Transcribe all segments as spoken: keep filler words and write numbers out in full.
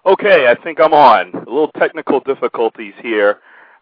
Okay, I think I'm on. A little technical difficulties here.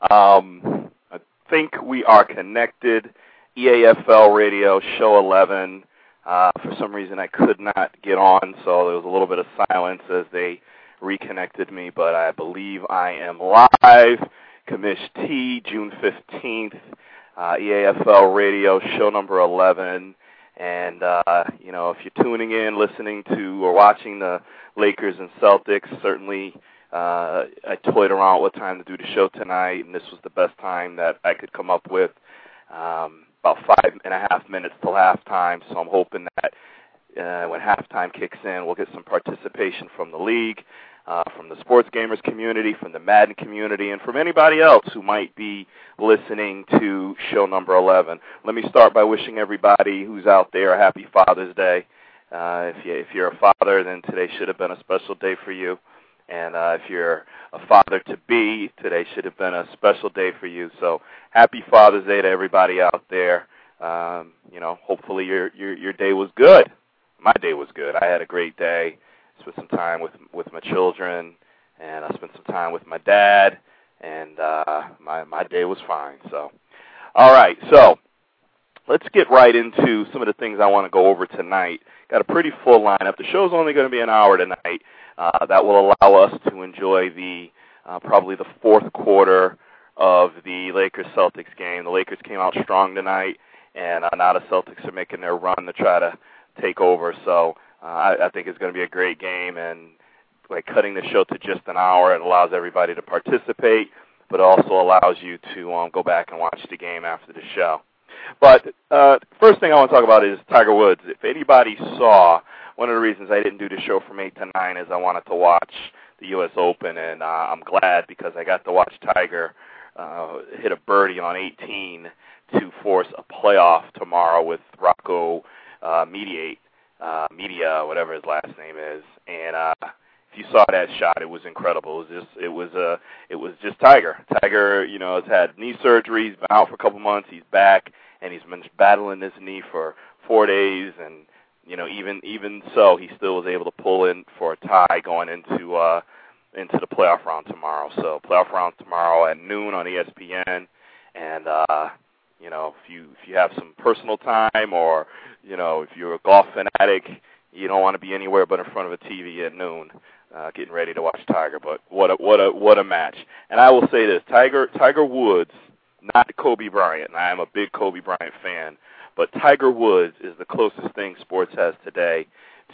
Um, I think we are connected. E A F L Radio, Show eleven. Uh, for some reason, I could not get on, so there was a little bit of silence as they reconnected me, but I believe I am live. Commish T, June fifteenth, uh, E A F L Radio, Show number eleven. And, uh, you know, if you're tuning in, listening to, or watching the Lakers and Celtics, certainly uh, I toyed around what time to do the show tonight, and this was the best time that I could come up with, um, about five and a half minutes till halftime. So I'm hoping that uh, when halftime kicks in, we'll get some participation from the league, uh, from the sports gamers community, from the Madden community, and from anybody else who might be listening to show number eleven. Let me start by wishing everybody who's out there a happy Father's Day. Uh, if, you, if you're a father, then today should have been a special day for you. And uh, if you're a father-to-be, today should have been a special day for you. So happy Father's Day to everybody out there. Um, you know, hopefully your, your, your day was good. My day was good. I had a great day. Spent some time with with my children, and I spent some time with my dad, and uh, my my day was fine. So, all right. So let's get right into some of the things I want to go over tonight. Got a pretty full lineup. The show's only going to be an hour tonight. Uh, that will allow us to enjoy the uh, probably the fourth quarter of the Lakers-Celtics game. The Lakers came out strong tonight, and uh, now the Celtics are making their run to try to take over. So uh, I, I think it's going to be a great game, and like cutting the show to just an hour, it allows everybody to participate, but also allows you to um, go back and watch the game after the show. But uh, first thing I want to talk about is Tiger Woods. If anybody saw, one of the reasons I didn't do the show from eight to nine is I wanted to watch the U S Open, and uh, I'm glad because I got to watch Tiger uh, hit a birdie on eighteen to force a playoff tomorrow with Rocco uh, Mediate, uh, Media, whatever his last name is. And uh, if you saw that shot, it was incredible. It was just, it was, uh, it was just Tiger. Tiger, you know, has had knee surgery. He's been out for a couple months. He's back, and he's been battling this knee for four days. And you know, even even so, he still was able to pull in for a tie going into uh, into the playoff round tomorrow. So playoff round tomorrow at noon on E S P N. And uh, you know, if you if you have some personal time, or you know, if you're a golf fanatic, you don't want to be anywhere but in front of a T V at noon, uh, getting ready to watch Tiger. But what a what a what a match! And I will say this: Tiger Tiger Woods, not Kobe Bryant. And I am a big Kobe Bryant fan, but Tiger Woods is the closest thing sports has today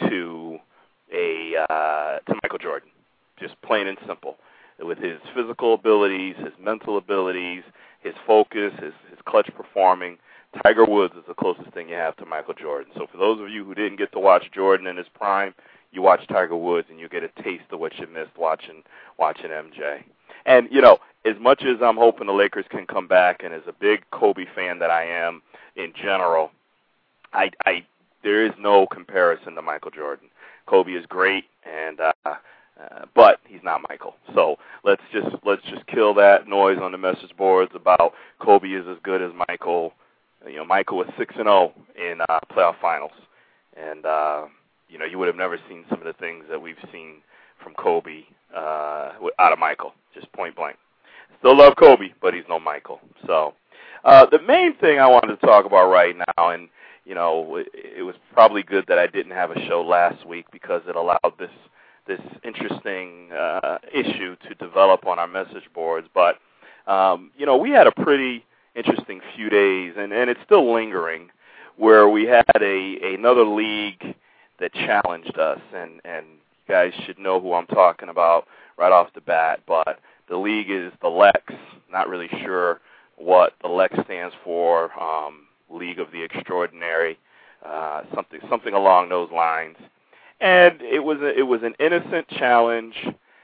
to a uh, to Michael Jordan, just plain and simple. With his physical abilities, his mental abilities, his focus, his, his clutch performing, Tiger Woods is the closest thing you have to Michael Jordan. So for those of you who didn't get to watch Jordan in his prime, you watch Tiger Woods and you get a taste of what you missed watching watching M J. And, you know, as much as I'm hoping the Lakers can come back, and as a big Kobe fan that I am in general, I, I there is no comparison to Michael Jordan. Kobe is great, and uh, uh, but he's not Michael. So let's just let's just kill that noise on the message boards about Kobe is as good as Michael. You know, Michael was six and zero in uh, playoff finals, and uh, you know, you would have never seen some of the things that we've seen from Kobe uh, out of Michael, just point blank. Still love Kobe, but he's no Michael. So uh, the main thing I wanted to talk about right now, and you know, it, it was probably good that I didn't have a show last week because it allowed this this interesting uh, issue to develop on our message boards. But um, you know, we had a pretty interesting few days, and, and it's still lingering, where we had a another league that challenged us, and, and you guys should know who I'm talking about right off the bat, but the league is the Lex. Not really sure what the Lex stands for, um, League of the Extraordinary, uh, something something along those lines. And it was a, it was an innocent challenge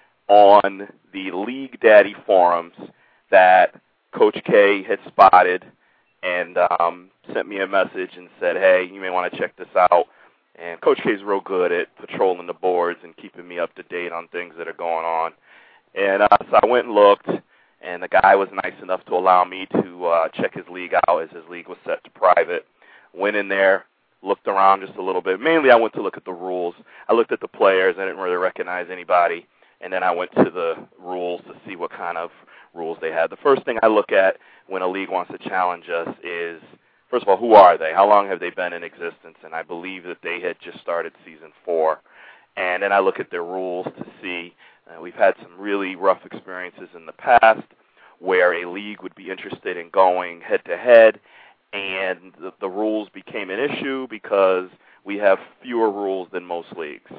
on the League Daddy forums that Coach K had spotted and um, sent me a message and said, hey, you may want to check this out. And Coach K is real good at patrolling the boards and keeping me up to date on things that are going on. And uh, so I went and looked, and the guy was nice enough to allow me to uh, check his league out as his league was set to private. Went in there, looked around just a little bit. Mainly I went to look at the rules. I looked at the players. I didn't really recognize anybody. and then I went to the rules to see what kind of rules they had. The first thing I look at when a league wants to challenge us is, first of all, who are they? How long have they been in existence? And I believe that they had just started season four. And then I look at their rules to see. Uh, we've had some really rough experiences in the past where a league would be interested in going head-to-head, and the, the rules became an issue because we have fewer rules than most leagues.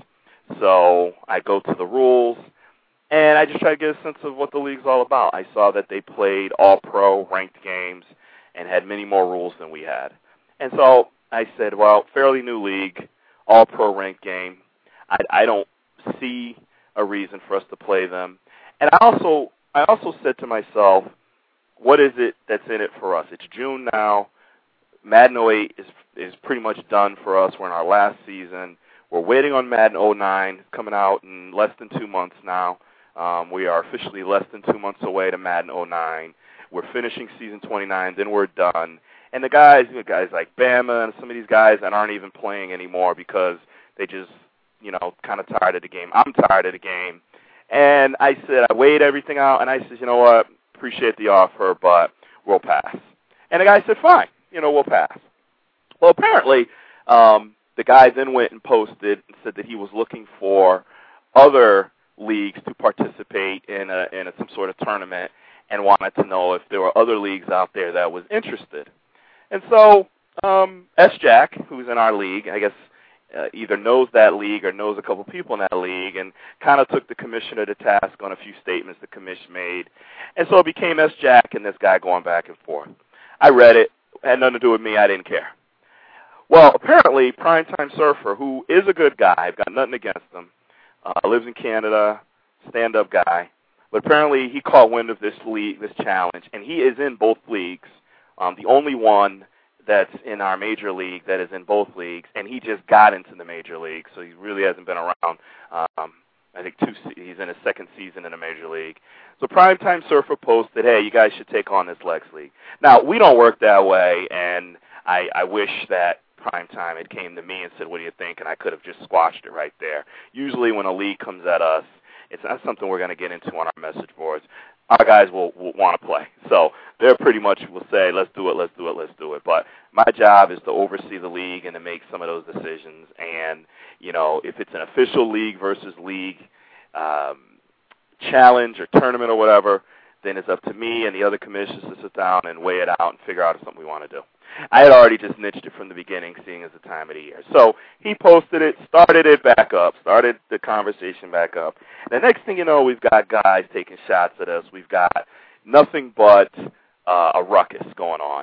So I go to the rules, and I just try to get a sense of what the league's all about. I saw that they played all-pro ranked games and had many more rules than we had. And so I said, well, fairly new league, all-pro ranked game. I, I don't see a reason for us to play them. And I also I also said to myself, what is it that's in it for us? It's June now. Madden oh eight is is pretty much done for us. We're in our last season. We're waiting on Madden oh nine, coming out in less than two months now. Um, we are officially less than two months away to Madden oh nine. We're finishing season twenty-nine, then we're done. And the guys, you know, guys like Bama and some of these guys that aren't even playing anymore because they just, you know, kind of tired of the game. I'm tired of the game. And I said, I weighed everything out, and I said, you know what, appreciate the offer, but we'll pass. And the guy said, fine, you know, we'll pass. Well, apparently, um, the guy then went and posted and said that he was looking for other leagues to participate in, a, in a, some sort of tournament and wanted to know if there were other leagues out there that was interested. And so um, S-Jack, who's in our league, I guess, Uh, either knows that league or knows a couple people in that league, and kind of took the commissioner to task on a few statements the commission made. And so it became S-Jack and this guy going back and forth. I read it. It had nothing to do with me. I didn't care. Well, apparently, Primetime Surfer, who is a good guy, I've got nothing against him, uh, lives in Canada, stand-up guy, but apparently he caught wind of this league, this challenge, and he is in both leagues, um, the only one that's in our major league that is in both leagues, and he just got into the major league, so he really hasn't been around. Um, I think two, he's in his second season in the major league. So Primetime Surfer posted, hey, you guys should take on this Lex League. Now, we don't work that way, and I, I wish that Primetime had came to me and said, what do you think, and I could have just squashed it right there. Usually when a league comes at us, it's not something we're going to get into on our message boards. Our guys will, will want to play. So they're pretty much will say, let's do it, let's do it, let's do it. But my job is to oversee the league and to make some of those decisions. And, you know, if it's an official league versus league um, challenge or tournament or whatever, then it's up to me and the other commissioners to sit down and weigh it out and figure out if something we want to do. I had already just niched it from the beginning, seeing as the time of the year. So he posted it, started it back up, started the conversation back up. The next thing you know, we've got guys taking shots at us. We've got nothing but uh, a ruckus going on.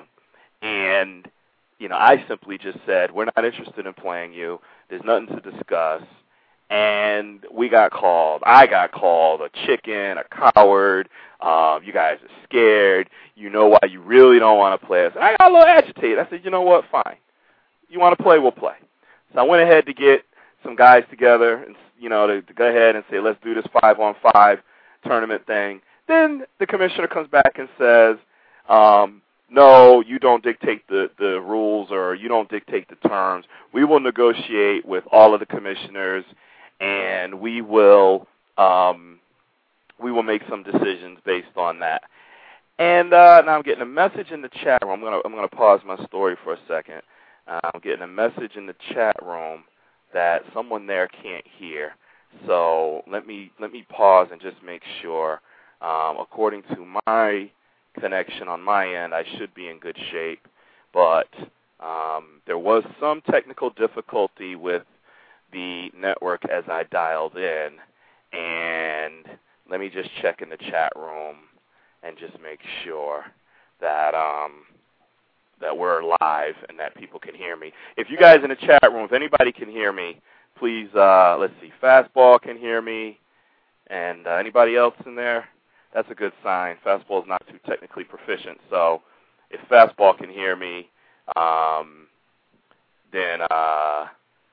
And, you know, I simply just said, we're not interested in playing you. There's nothing to discuss. And we got called. I got called a chicken, a coward. Um, you guys are scared. You know why you really don't want to play us. And I got a little agitated. I said, you know what, fine. You want to play, we'll play. So I went ahead to get some guys together and, you know, to, to go ahead and say, let's do this five-on-five tournament thing. Then the commissioner comes back and says, um, no, you don't dictate the, the rules or you don't dictate the terms. We will negotiate with all of the commissioners, and we will um, we will make some decisions based on that. And uh, now I'm getting a message in the chat room. I'm gonna I'm gonna pause my story for a second. Uh, I'm getting a message in the chat room that someone there can't hear. So let me let me pause and just make sure. Um, according to my connection on my end, I should be in good shape, but um, there was some technical difficulty with the network as I dialed in, and let me just check in the chat room and just make sure that um, that we're live and that people can hear me. If you guys in the chat room, if anybody can hear me, please, uh, let's see, Fastball can hear me, and uh, anybody else in there? That's a good sign. Fastball is not too technically proficient, so if Fastball can hear me, um, then uh,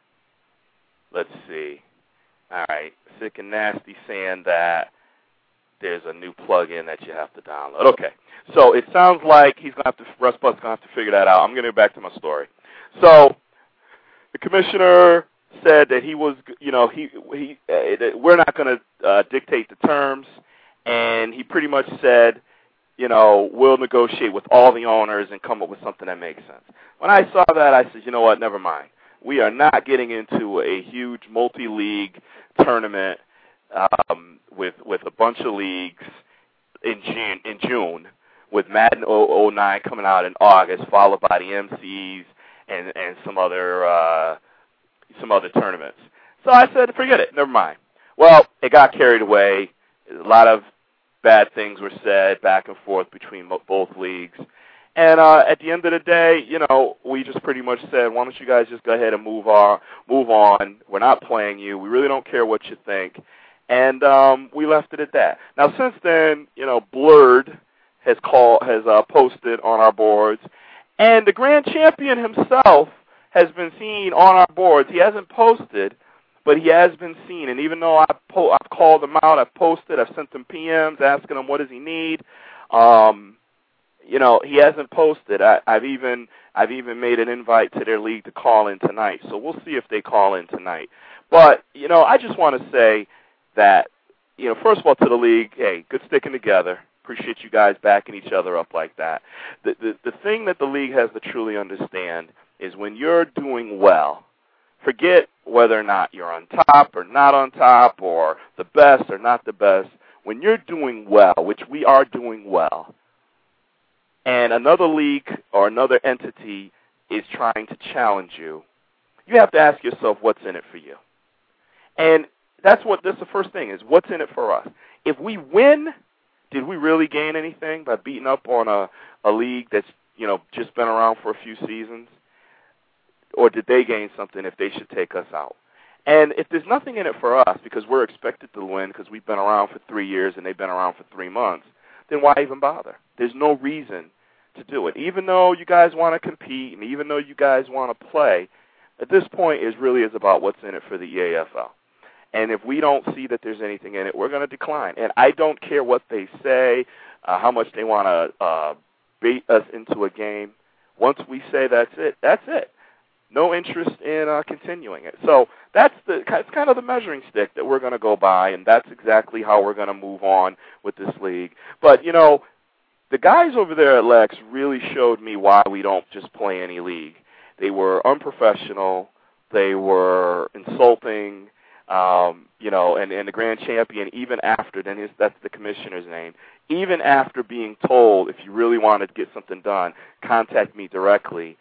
let's see. All right, Sick and Nasty saying that there's a new plug-in that you have to download. Okay, so it sounds like he's gonna have to, Russ Buck's gonna have to figure that out. I'm gonna go back to my story. So the commissioner said that he was, you know, he he uh, we're not going to uh, dictate the terms, and he pretty much said, you know, we'll negotiate with all the owners and come up with something that makes sense. When I saw that, I said, you know what, never mind. We are not getting into a huge multi-league tournament um, with with a bunch of leagues in June, in June with Madden oh nine coming out in August, followed by the M Cs and, and some other uh, some other tournaments. So I said, forget it, never mind. Well, it got carried away. A lot of bad things were said back and forth between both leagues. And uh, at the end of the day, you know, we just pretty much said, why don't you guys just go ahead and move on, move on. We're not playing you. We really don't care what you think. And um, we left it at that. Now, since then, you know, Blurred has call, has uh, posted on our boards, and the grand champion himself has been seen on our boards. He hasn't posted, but he has been seen. And even though I've, po- I've called him out, I've posted, I've sent him P Ms asking him what does he need. Um, you know, he hasn't posted. I, I've even I've even made an invite to their league to call in tonight. So we'll see if they call in tonight. But, you know, I just want to say that, you know, first of all, to the league, hey, good sticking together. Appreciate you guys backing each other up like that. The, the, the thing that the league has to truly understand is when you're doing well, forget whether or not you're on top or not on top or the best or not the best. When you're doing well, which we are doing well, and another league or another entity is trying to challenge you, you have to ask yourself what's in it for you. And that's what this the first thing is, what's in it for us. If we win, did we really gain anything by beating up on a, a league that's, you know, just been around for a few seasons? Or did they gain something if they should take us out? And if there's nothing in it for us because we're expected to win because we've been around for three years and they've been around for three months, then why even bother? There's no reason to do it. Even though you guys want to compete and even though you guys want to play, at this point it really is about what's in it for the E A F L. And if we don't see that there's anything in it, we're going to decline. And I don't care what they say, uh, how much they want to uh, bait us into a game. Once we say that's it, that's it. No interest in uh, continuing it. So that's the it's kind of the measuring stick that we're going to go by, and that's exactly how we're going to move on with this league. But, you know, the guys over there at Lex really showed me why we don't just play any league. They were unprofessional. They were insulting. Um, you know, and, and the grand champion, even after, then his, that's the commissioner's name, even after being told, if you really wanted to get something done, contact me directly,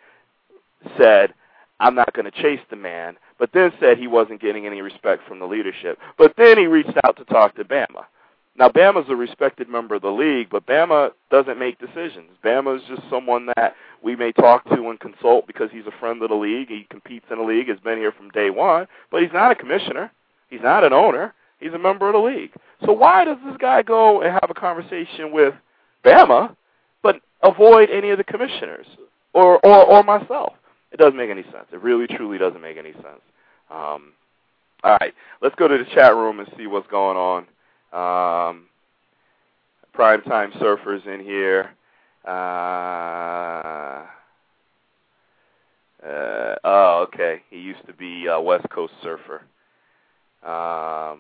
said, I'm not going to chase the man, but then said he wasn't getting any respect from the leadership. But then he reached out to talk to Bama. Now, Bama's a respected member of the league, but Bama doesn't make decisions. Bama is just someone that we may talk to and consult because he's a friend of the league. He competes in the league, has been here from day one, but he's not a commissioner. He's not an owner. He's a member of the league. So why does this guy go and have a conversation with Bama but avoid any of the commissioners or, or, or myself? It doesn't make any sense. It really, truly doesn't make any sense. Um, all right, let's go to the chat room and see what's going on. Um, Primetime Surfer's in here. Uh, uh, oh, okay. He used to be a West Coast Surfer. Um,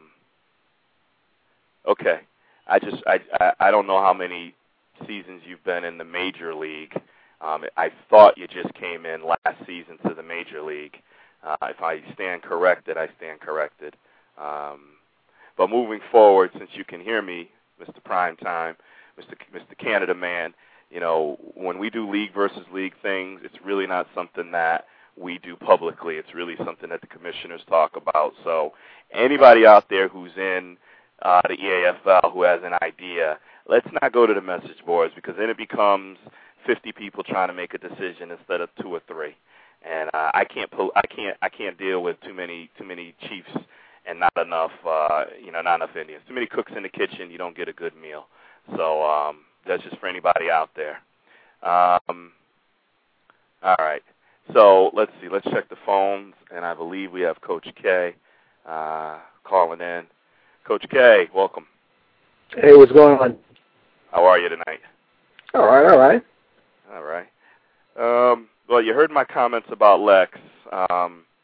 okay. I just I, I I don't know how many seasons you've been in the major league. Um, I thought you just came in last season to the major league. Uh, if I stand corrected, I stand corrected. Um, but moving forward, since you can hear me, Mister Primetime, Mister Mister Canada Man, you know, when we do league versus league things, it's really not something that we do publicly. It's really something that the commissioners talk about. So anybody out there who's in uh, the E A F L who has an idea, let's not go to the message boards because then it becomes fifty people trying to make a decision instead of two or three. And uh, I can't pull, I can't I can't deal with too many too many chiefs and not enough uh, you know not enough Indians. Too many cooks in the kitchen, you don't get a good meal. So um, that's just for anybody out there. Um, all right. So let's see. Let's check the phones, and I believe we have Coach K uh, calling in. Coach K, welcome. Hey, what's going on? How are you tonight? All right, all right. All right. Um, well, you heard my comments about Lex. Um,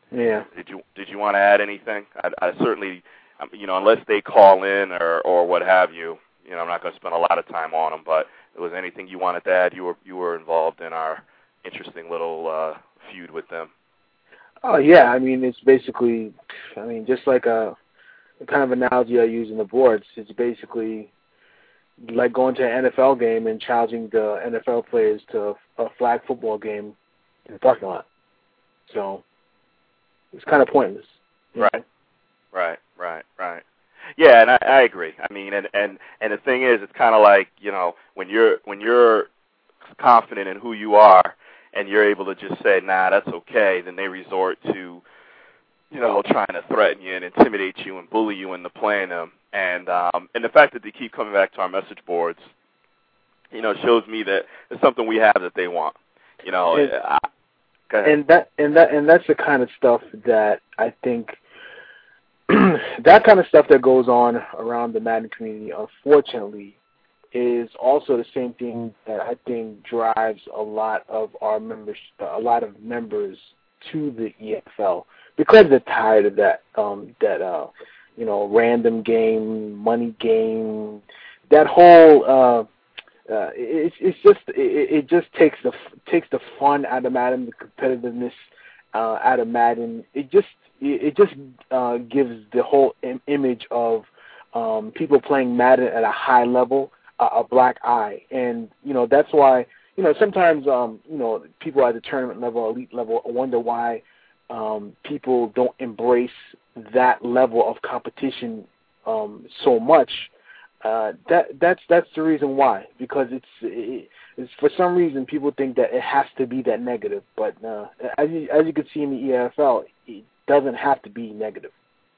Yeah. Did you did you want to add anything? I, I certainly, you know, unless they call in or, or what have you, you know, I'm not going to spend a lot of time on them. But if there was anything you wanted to add, you were you were involved in our interesting little uh, feud with them. Oh yeah, I mean it's basically, I mean just like a, the kind of analogy I use in the boards. It's basically like going to an N F L game and challenging the N F L players to a flag football game in the parking lot. So it's kind of pointless. Right, know? right, right, right. Yeah, and I, I agree. I mean, and, and, and the thing is, it's kind of like, you know, when you're when you're confident in who you are, and you're able to just say, nah, that's okay, then they resort to, you know, trying to threaten you and intimidate you and bully you into playing them. And um, and the fact that they keep coming back to our message boards, you know, shows me that it's something we have that they want. You know, and, I, go ahead. and that and that and that's the kind of stuff that I think that kind of stuff that goes on around the Madden community, unfortunately, is also the same thing that I think drives a lot of our members, a lot of members to the E F L, because they're tired of that, um, that uh, you know, random game, money game, that whole. Uh, uh, it's it's just it, it just takes the takes the fun out of Madden, the competitiveness uh, out of Madden. It just it, it just uh, gives the whole im- image of um, people playing Madden at a high level a black eye. And, you know, that's why, you know, sometimes, um, you know, people at the tournament level, elite level, wonder why um, people don't embrace that level of competition um, so much. Uh, that that's that's the reason why, because it's, it, it's for some reason people think that it has to be that negative. But uh, as you, as you can see in the E F L, it doesn't have to be negative.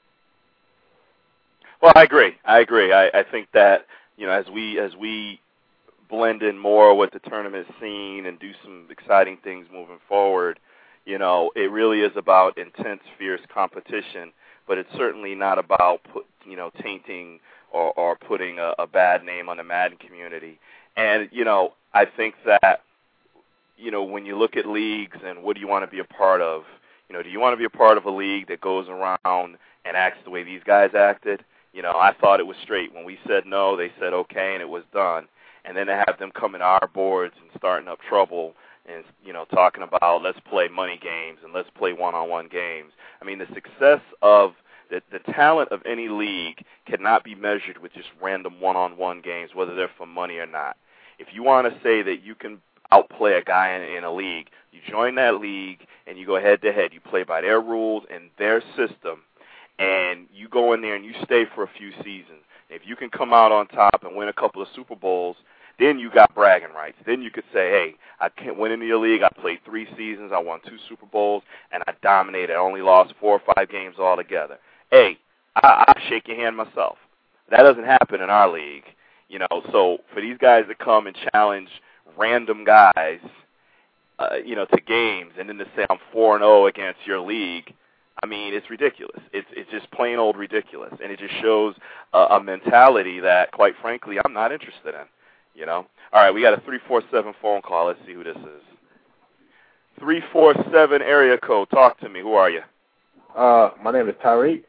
Well, I agree. I agree. I, I think that, you know, as we as we blend in more with the tournament scene and do some exciting things moving forward, you know, it really is about intense, fierce competition, but it's certainly not about, put, you know, tainting or, or putting a, a bad name on the Madden community. And, you know, I think that, you know, when you look at leagues and what do you want to be a part of, you know, do you want to be a part of a league that goes around and acts the way these guys acted? You know, I thought it was straight. When we said no, they said okay, and it was done. And then to have them come in our boards and starting up trouble and, you know, talking about let's play money games and let's play one-on-one games. I mean, the success of the, the talent of any league cannot be measured with just random one-on-one games, whether they're for money or not. If you want to say that you can outplay a guy in, in a league, you join that league and you go head-to-head. You play by their rules and their system. And you go in there and you stay for a few seasons. If you can come out on top and win a couple of Super Bowls, then you got bragging rights. Then you could say, hey, I can't win in your league. I played three seasons. I won two Super Bowls, and I dominated. I only lost four or five games altogether. Hey, I, I shake your hand myself. That doesn't happen in our league. You know, so for these guys to come and challenge random guys, uh, you know, to games, and then to say I'm four and oh against your league, I mean, it's ridiculous. It's it's just plain old ridiculous, and it just shows a, a mentality that, quite frankly, I'm not interested in. You know. All right, we got a three four seven phone call. Let's see who this is. three four seven area code. Talk to me. Who are you? Uh, my name is Tyreek,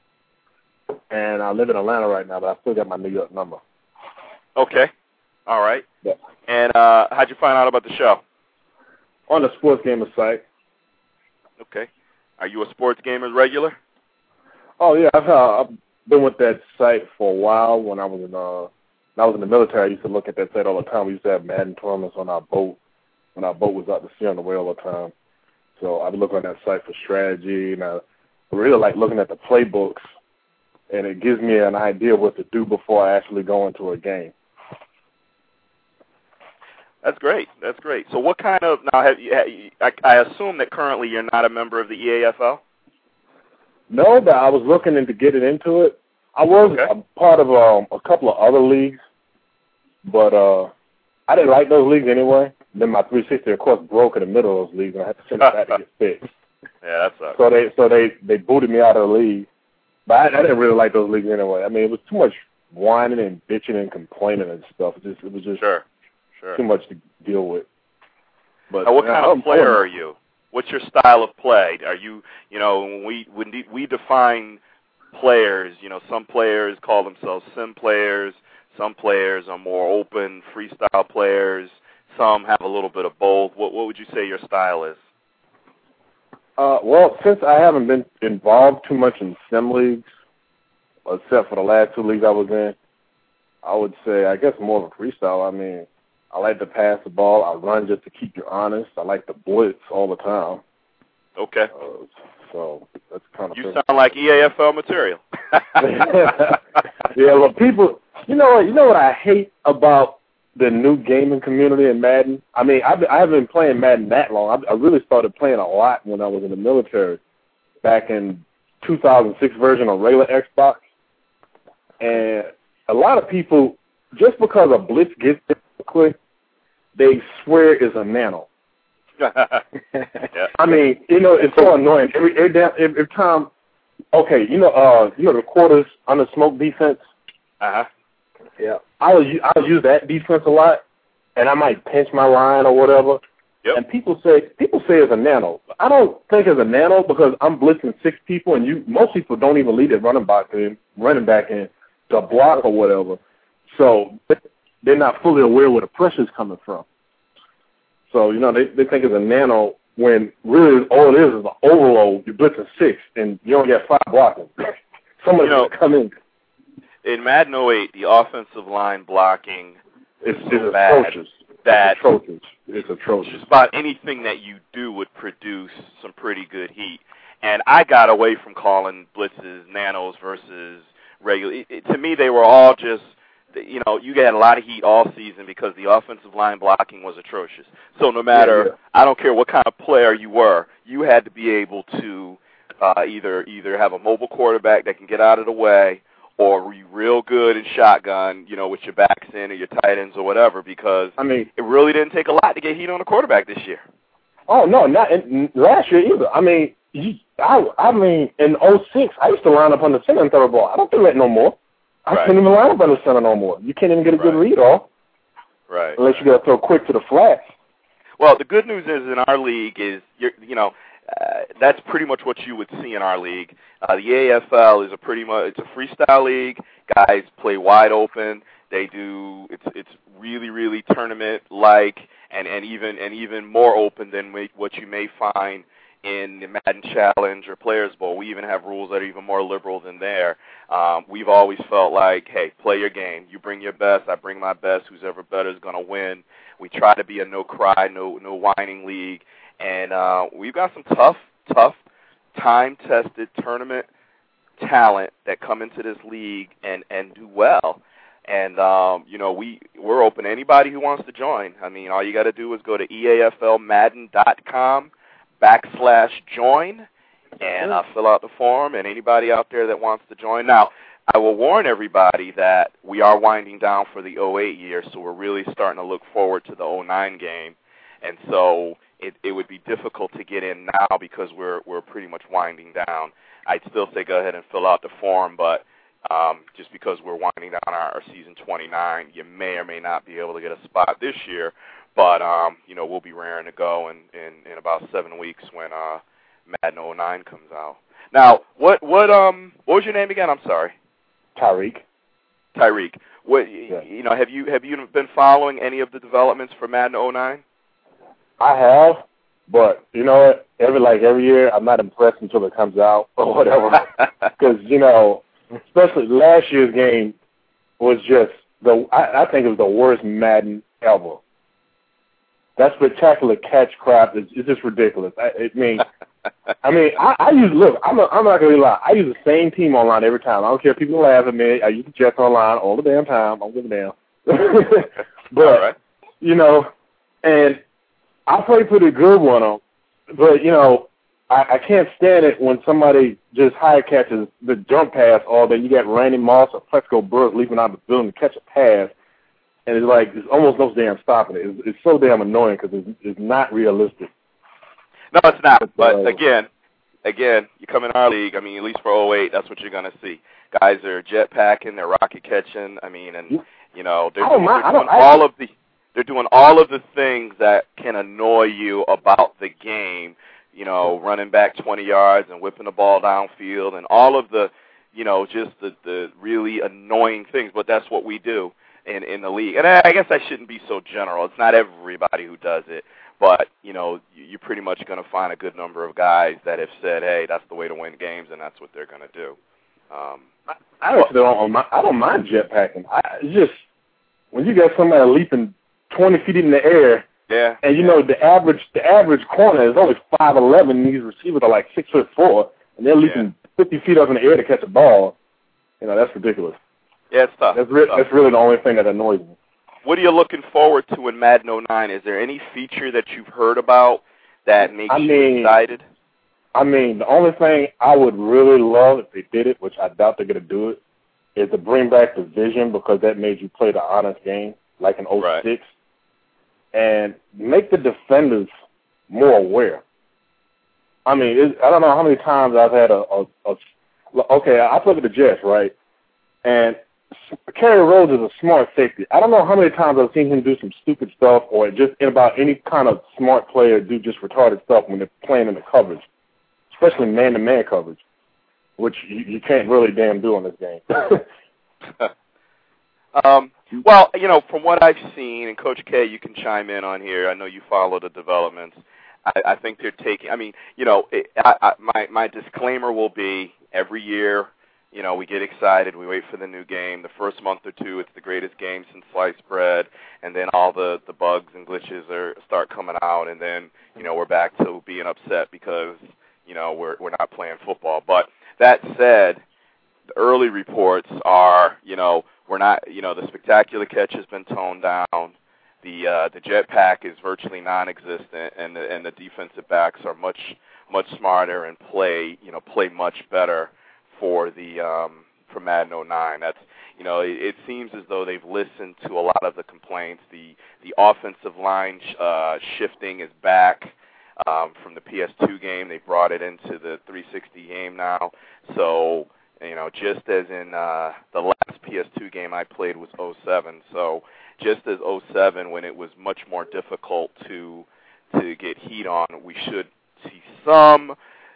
and I live in Atlanta right now, but I still got my New York number. Okay. All right. Yeah. And uh, how'd you find out about the show? On the Sports Gamer site. Okay. Are you a Sports Gamer regular? Oh yeah, I've, uh, I've been with that site for a while. When I was in uh, when I was in the military, I used to look at that site all the time. We used to have Madden tournaments on our boat when our boat was out to sea on the way all the time. So I've been looking on that site for strategy, and I really like looking at the playbooks, and it gives me an idea of what to do before I actually go into a game. That's great. That's great. So what kind of now? Have you, have you, I, I assume that currently you're not a member of the E A F L. No, but I was looking into getting into it. I was okay. a part of um, a couple of other leagues, but uh, I didn't like those leagues anyway. Then my three sixty, of course, broke in the middle of those leagues, and I had to send it back to get fixed. Yeah, that sucks. So they so they, they booted me out of the league. But I, I didn't really like those leagues anyway. I mean, it was too much whining and bitching and complaining and stuff. It just it was just sure. Sure. too much to deal with. But now, what kind uh, of player are you? What's your style of play? Are you, you know, when we when we define players, you know, some players call themselves sim players, some players are more open, freestyle players, some have a little bit of both. What what would you say your style is? Uh, well, since I haven't been involved too much in sim leagues, except for the last two leagues I was in, I would say I guess more of a freestyle. I mean, I like to pass the ball. I run just to keep you honest. I like to blitz all the time. Okay. Uh, so that's kind of. You sound like E A F L material. Yeah, well, people, you know what? You know what I hate about the new gaming community in Madden? I mean, I've been, I haven't been playing Madden that long. I, I really started playing a lot when I was in the military, back in two thousand six version of regular Xbox. And a lot of people, just because a blitz gets there quick, they swear it's a nano. Yeah. I mean, you know, it's so annoying. Every every, damn, every, every time, okay, you know, uh, you know the quarters under smoke defense. Uh huh. Yeah, I'll I'll use that defense a lot, and I might pinch my line or whatever. Yep. And people say people say it's a nano. I don't think it's a nano because I'm blitzing six people, and you most people don't even lead their running back in, running back in to block or whatever. So they're not fully aware where the pressure's coming from. So you know they they think it's a nano when really all it is is an overload. You're blitzing six, and you only get five blocking. Somebody's you know, gonna come in. In Madden oh eight, the offensive line blocking It's, so it's bad atrocious. that It's atrocious. It's atrocious. just about anything that you do would produce some pretty good heat. And I got away from calling blitzes nanos versus regular. It, it, to me, they were all just, you know, you got a lot of heat all season because the offensive line blocking was atrocious. So no matter, yeah, yeah. I don't care what kind of player you were, you had to be able to uh, either either have a mobile quarterback that can get out of the way, or were you real good in shotgun, you know, with your backs in or your tight ends or whatever, because I mean, it really didn't take a lot to get heat on the quarterback this year. Oh, no, not in, last year either. I mean, you, I, I mean, in oh six, I used to line up on the center and throw the ball. I don't do that no more. I Right. can't even line up on the center no more. You can't even get a good Right. read off. Right. Unless you got to throw quick to the flat. Well, the good news is in our league is, you're, you know, uh, that's pretty much what you would see in our league. Uh, the A F L is a pretty much, it's a freestyle league. Guys play wide open. They do, it's it's really, really tournament-like and, and even and even more open than what you may find in the Madden Challenge or Players Bowl. We even have rules that are even more liberal than there. Um, we've always felt like, hey, play your game. You bring your best, I bring my best. Who's ever better is going to win. We try to be a no-cry, no no whining league. And uh, we've got some tough, tough, time-tested tournament talent that come into this league and, and do well. And, um, you know, we, we're open to anybody who wants to join. I mean, all you got to do is go to E A F L Madden dot com backslash join and uh, fill out the form, and anybody out there that wants to join. Now, I will warn everybody that we are winding down for the oh eight year, so we're really starting to look forward to the oh nine game. And so it, it would be difficult to get in now because we're we're pretty much winding down. I'd still say go ahead and fill out the form, but um, just because we're winding down our, our season twenty-nine, you may or may not be able to get a spot this year. But, um, you know, we'll be raring to go in, in, in about seven weeks when uh, Madden oh nine comes out. Now, what what um what was your name again? I'm sorry. Tyreek. Tyreek. What Yeah. you know? Have you have you been following any of the developments for Madden oh nine? I have, but you know what? Every like every year, I'm not impressed until it comes out or whatever. Because you know, especially last year's game was just the. I, I think it was the worst Madden ever. That spectacular catch crap is, is just ridiculous. I, I mean, I mean, I, I use look. I'm, a, I'm not gonna lie. I use the same team online every time. I don't care if people laugh at me. I use the Jets online all the damn time. I don't give a damn. But all right. you know, and I play pretty good with them. But you know, I, I can't stand it when somebody just high catches the jump pass all day. You got Randy Moss or Plexico Burke leaping out of the building to catch a pass. And it's like, there's almost no damn stopping it. It's, it's so damn annoying because it's, it's not realistic. No, it's not. But, uh, again, again, you come in our league, I mean, at least for oh eight, that's what you're going to see. Guys are jet packing, they're rocket catching. I mean, and, you know, they're I don't doing, mind. they're I don't, doing I, all of the they're doing all of the things that can annoy you about the game you know, running back twenty yards and whipping the ball downfield and all of the, you know, just the, the really annoying things. But that's what we do in, in the league. And I, I guess I shouldn't be so general. It's not everybody who does it. But, you know, you're pretty much going to find a good number of guys that have said, hey, that's the way to win games, and that's what they're going to do. Um, I, I actually don't mind, I don't mind jetpacking. I, it's just when you got somebody leaping twenty feet in the air, yeah, and you yeah. know the average the average corner is only five eleven, and these receivers are like six foot four, and they're leaping yeah. fifty feet up in the air to catch a ball. You know, that's ridiculous. Yeah, it's tough. That's, re- it's tough. that's really the only thing that annoys me. What are you looking forward to in Madden oh nine? Is there any feature that you've heard about that makes I you mean, excited? I mean, the only thing I would really love if they did it, which I doubt they're going to do it, is to bring back the vision, because that made you play the honest game, like in oh six, right. And make the defenders more aware. I mean, it, I don't know how many times I've had a, a, a – okay, I play with the Jets, right? And Kerry Rhodes is a smart safety. I don't know how many times I've seen him do some stupid stuff, or just about any kind of smart player do just retarded stuff when they're playing in the coverage, especially man-to-man coverage, which you, you can't really damn do in this game. um, well, you know, from what I've seen, and Coach K, you can chime in on here. I know you follow the developments. I, I think they're taking – I mean, you know, it, I, I, my, my disclaimer will be every year – you know, we get excited. We wait for the new game. The first month or two, it's the greatest game since sliced bread, and then all the, the bugs and glitches are start coming out, and then, you know, we're back to being upset because, you know, we're we're not playing football. But that said, the early reports are, you know, we're not, you know, the spectacular catch has been toned down. The uh, the jetpack is virtually non-existent, and the and the defensive backs are much much smarter and play, you know, play much better for the um, for Madden oh nine. That's, you know, it, it seems as though they've listened to a lot of the complaints. The the offensive line sh- uh, shifting is back um, from the P S two game. They brought it into the three sixty game now. So, you know, just as in uh, the last P S two game I played was oh seven. So just as oh seven, when it was much more difficult to to get heat on, we should see some.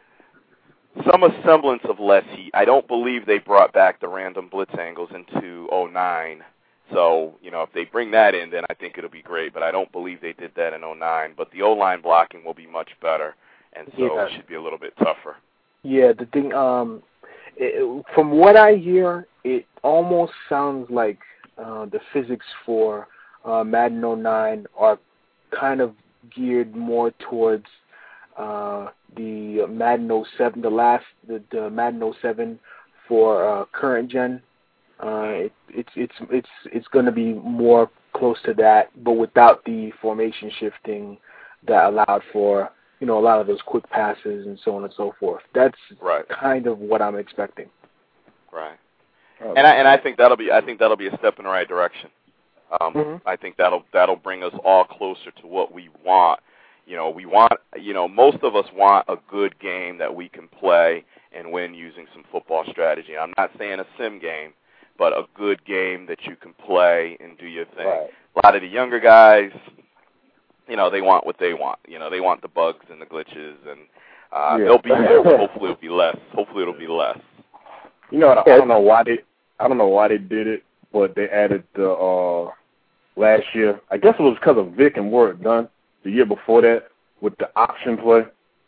Some semblance of less heat. I don't believe they brought back the random blitz angles into oh nine. So, you know, if they bring that in, then I think it'll be great. But I don't believe they did that in oh nine. But the O-line blocking will be much better, and so yeah. It should be a little bit tougher. Yeah, the thing, um, it, from what I hear, it almost sounds like uh, the physics for uh, Madden oh nine are kind of geared more towards uh, the Madden oh seven, the last, the, the Madden oh seven for uh, current gen. Uh, it, it's it's it's it's going to be more close to that, but without the formation shifting that allowed for, you know, a lot of those quick passes and so on and so forth. That's right. kind of what I'm expecting. Right. Oh. And I and I think that'll be I think that'll be a step in the right direction. Um, mm-hmm. I think that'll that'll bring us all closer to what we want. You know, we want, you know, most of us want a good game that we can play and win using some football strategy. I'm not saying a sim game, but a good game that you can play and do your thing. Right. A lot of the younger guys, you know, they want what they want. You know, they want the bugs and the glitches, and uh, yeah. they'll be there, but hopefully it'll be less. Hopefully it'll be less. You know, I don't know why they, I don't know why they did it, but they added the uh, last year. I guess it was because of Vic and Word Done. The year before that, with the option play,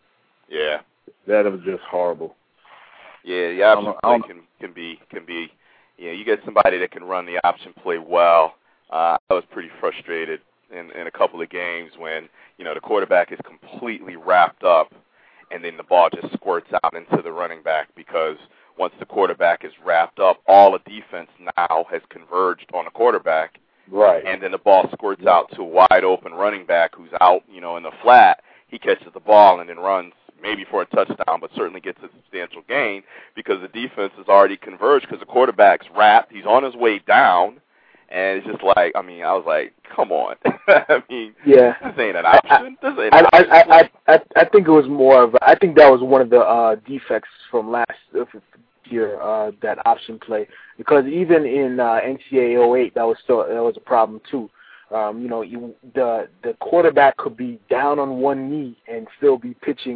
yeah, that was just horrible. Yeah, the option play can can be can be, you know, you get somebody that can run the option play well. Uh, I was pretty frustrated in in a couple of games when, you know, the quarterback is completely wrapped up, and then the ball just squirts out into the running back, because once the quarterback is wrapped up, all the defense now has converged on the quarterback. Right. And then the ball squirts out to a wide-open running back who's out, you know, in the flat. He catches the ball and then runs maybe for a touchdown, but certainly gets a substantial gain because the defense is already converged because the quarterback's wrapped. He's on his way down, and it's just like, I mean, I was like, come on. I mean, yeah. this ain't an option. This ain't I, an I, option. I, I, I, I think it was more of, I think that was one of the uh, defects from last uh, year, uh, that option play, because even in uh, N C A A oh eight, that was still that was a problem too. Um, you know, you, the the quarterback could be down on one knee and still be pitching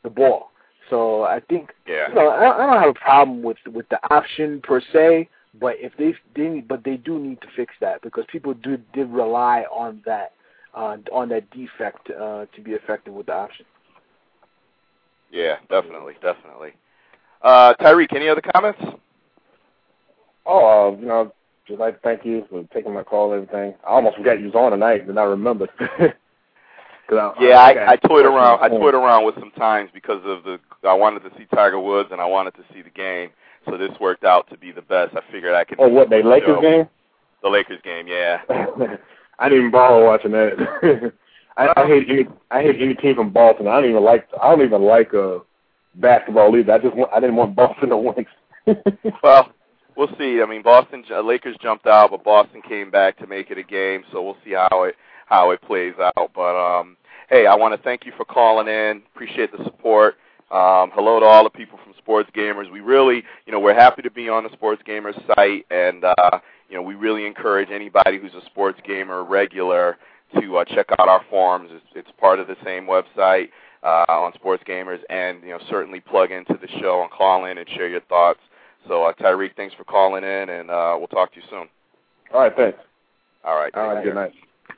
the ball. So I think, yeah. you know, I, I don't have a problem with with the option per se, but if they, they but they do need to fix that because people do did rely on that uh, on that defect uh, to be effective with the option. Yeah, definitely, definitely. Uh, Tyreek, any other comments? Oh, uh, you know, just like to thank you for taking my call and everything. I almost forgot you was on tonight, and I remembered. I, yeah, I, I, I toyed around. I toyed around with some times because of the. I wanted to see Tiger Woods and I wanted to see the game, so this worked out to be the best. I figured I could. Oh, what the Lakers show. game? The Lakers game, yeah. I didn't even bother watching that. I, I hate any. I hate any team from Boston. I don't even like. I don't even like uh, basketball either. I just. Want, I didn't want Boston to win. Well, we'll see. I mean, Boston uh, Lakers jumped out, but Boston came back to make it a game. So we'll see how it how it plays out. But um, hey, I want to thank you for calling in. Appreciate the support. Um, hello to all the people from Sports Gamers. We really, you know, we're happy to be on the Sports Gamers site, and uh, you know, we really encourage anybody who's a sports gamer regular to uh, check out our forums. It's, it's part of the same website uh, on Sports Gamers, and you know, certainly plug into the show and call in and share your thoughts. So, uh, Tyreek, thanks for calling in, and uh, we'll talk to you soon. All right, thanks. All right. All right, good night.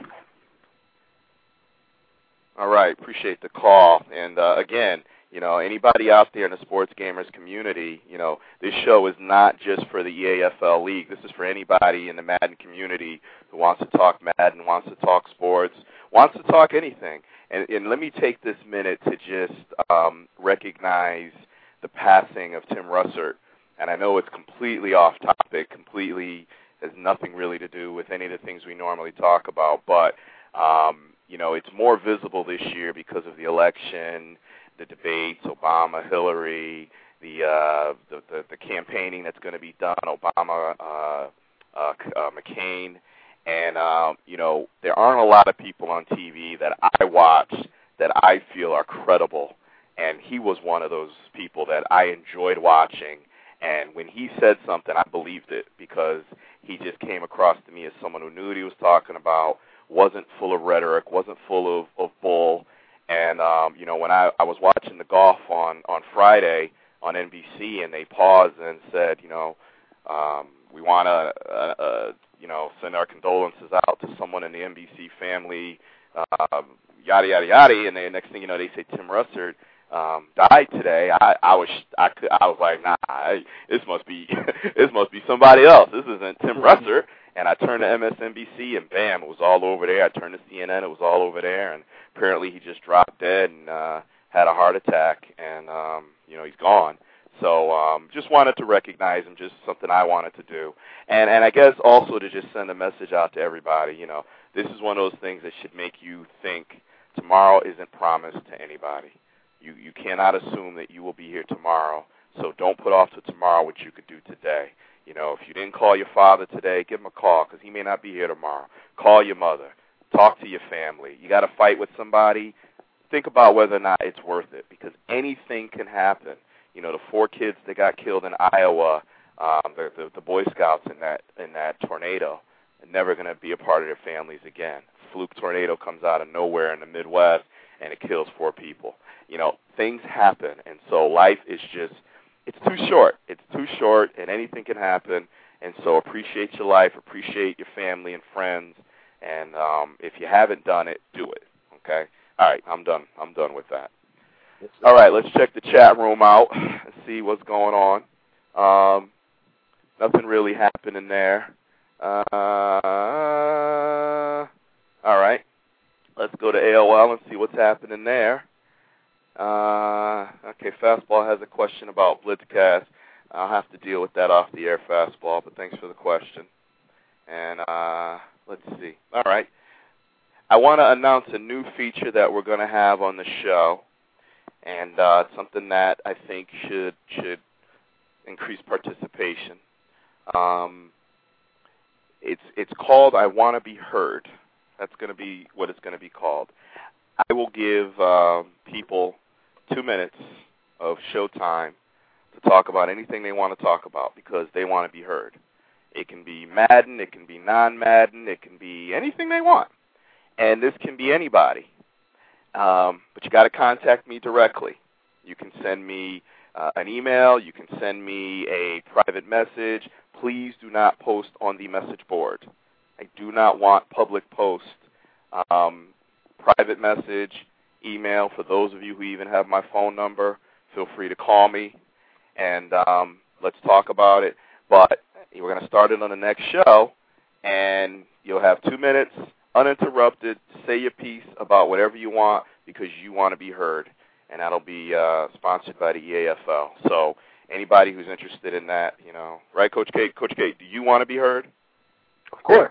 All right, appreciate the call. And, uh, again, you know, anybody out there in the Sports Gamers community, you know, this show is not just for the E A F L League. This is for anybody in the Madden community who wants to talk Madden, wants to talk sports, wants to talk anything. And, and let me take this minute to just um, recognize the passing of Tim Russert. And I know it's completely off topic, completely has nothing really to do with any of the things we normally talk about. But, um, you know, it's more visible this year because of the election, the debates, Obama, Hillary, the uh, the, the, the campaigning that's going to be done, Obama, uh, uh, uh, McCain. And, um, you know, there aren't a lot of people on T V that I watch that I feel are credible. And he was one of those people that I enjoyed watching. And when he said something, I believed it because he just came across to me as someone who knew what he was talking about, wasn't full of rhetoric, wasn't full of, of bull. And, um, you know, when I, I was watching the golf on, on Friday on N B C and they paused and said, you know, um, we want to, uh, uh, you know, send our condolences out to someone in the N B C family, uh, yada, yada, yada. And the next thing you know, they say Tim Russert um, died today. I, I was, I, could, I was like, nah, I, this must be, this must be somebody else. This isn't Tim Russert. And I turned to M S N B C, and bam, it was all over there. I turned to C N N, it was all over there. And apparently he just dropped dead and uh, had a heart attack, and, um, you know, he's gone. So um, just wanted to recognize him, just something I wanted to do. And, and I guess also to just send a message out to everybody, you know, this is one of those things that should make you think tomorrow isn't promised to anybody. You, you cannot assume that you will be here tomorrow, so don't put off to tomorrow what you could do today. You know, if you didn't call your father today, give him a call because he may not be here tomorrow. Call your mother. Talk to your family. You got to fight with somebody. Think about whether or not it's worth it because anything can happen. You know, the four kids that got killed in Iowa, um, the, the, the Boy Scouts in that in that tornado, are never going to be a part of their families again. Fluke tornado comes out of nowhere in the Midwest, and it kills four people. You know, things happen, and so life is just, it's too short. It's too short, and anything can happen, and so appreciate your life, appreciate your family and friends, and um, if you haven't done it, do it, okay? All right, I'm done. I'm done with that. All right, let's check the chat room out and see what's going on. Um, nothing really happening there. Uh, all right, let's go to A O L and see what's happening there. Uh, okay, Fastball has a question about Blitzcast. I'll have to deal with that off the air, Fastball, but thanks for the question. And uh, let's see. All right. I want to announce a new feature that we're going to have on the show, and uh, it's something that I think should should increase participation. Um, it's it's called I Want to Be Heard. That's going to be what it's going to be called. I will give uh, people two minutes of show time to talk about anything they want to talk about because they want to be heard. It can be Madden, it can be non-Madden, it can be anything they want. And this can be anybody. Um, but you got to contact me directly. You can send me uh, an email. You can send me a private message. Please do not post on the message board. I do not want public posts. Um, private message, email. For those of you who even have my phone number, feel free to call me, and um, let's talk about it. But we're going to start it on the next show, and you'll have two minutes uninterrupted to say your piece about whatever you want because you want to be heard, and that'll be uh, sponsored by the E A F L. So anybody who's interested in that, you know, right, Coach K? Coach K, do you want to be heard? Of course.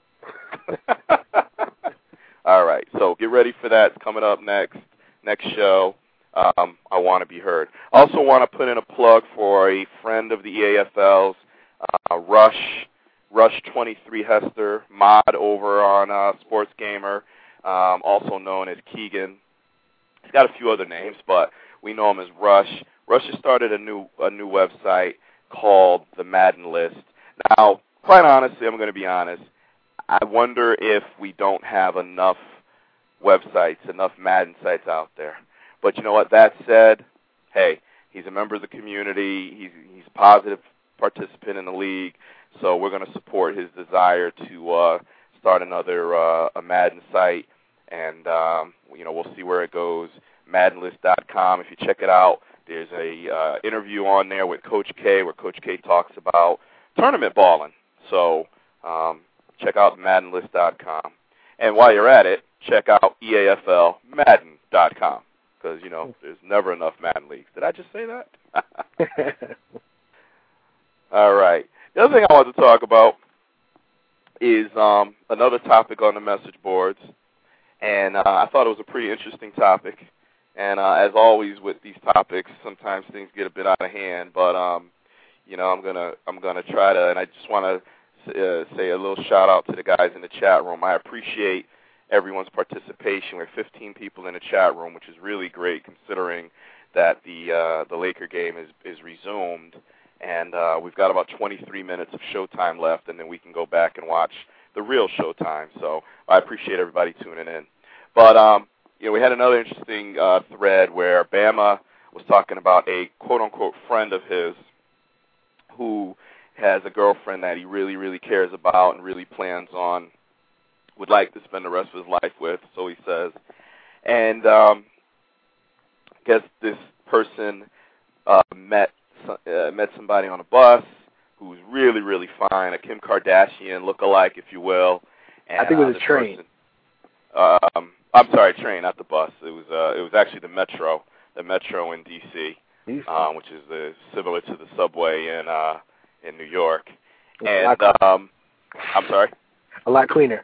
All right, so get ready for that. It's coming up next, next show. Um, I want to be heard. I also want to put in a plug for a friend of the E A F L's, uh, Rush, Rush twenty-three Hester, mod over on uh, Sports Gamer, um, also known as Keegan. He's got a few other names, but we know him as Rush. Rush has started a new a new website called the Madden List. Now, quite honestly, I'm going to be honest, I wonder if we don't have enough websites, enough Madden sites out there. But you know what? That said, hey, he's a member of the community. He's he's a positive participant in the league, so we're going to support his desire to uh, start another uh, a Madden site, and um, you know we'll see where it goes. Madden List dot com. If you check it out, there's a uh, interview on there with Coach K, where Coach K talks about tournament balling. So um, check out Madden List dot com, and while you're at it, check out E A F L Madden dot com. Because, you know, there's never enough Madden leagues. Did I just say that? All right. The other thing I want to talk about is um, another topic on the message boards. And uh, I thought it was a pretty interesting topic. And uh, as always with these topics, sometimes things get a bit out of hand. But, um, you know, I'm going to I'm gonna try to, and I just want to uh, say a little shout-out to the guys in the chat room. I appreciate everyone's participation. We have fifteen people in the chat room, which is really great considering that the uh, the Laker game is, is resumed. And uh, we've got about twenty-three minutes of showtime left, and then we can go back and watch the real showtime. So I appreciate everybody tuning in. But, um, you know, we had another interesting uh, thread where Bama was talking about a quote-unquote friend of his who has a girlfriend that he really, really cares about and really plans on would like to spend the rest of his life with, so he says. And um, I guess this person uh, met uh, met somebody on a bus who was really, really fine, a Kim Kardashian look-alike, if you will. And, I think it was uh, a train. Person, um, I'm sorry, train, not the bus. It was uh, it was actually the metro, the metro in D C, um, which is uh, similar to the subway in uh, in New York. And um, I'm sorry. A lot cleaner.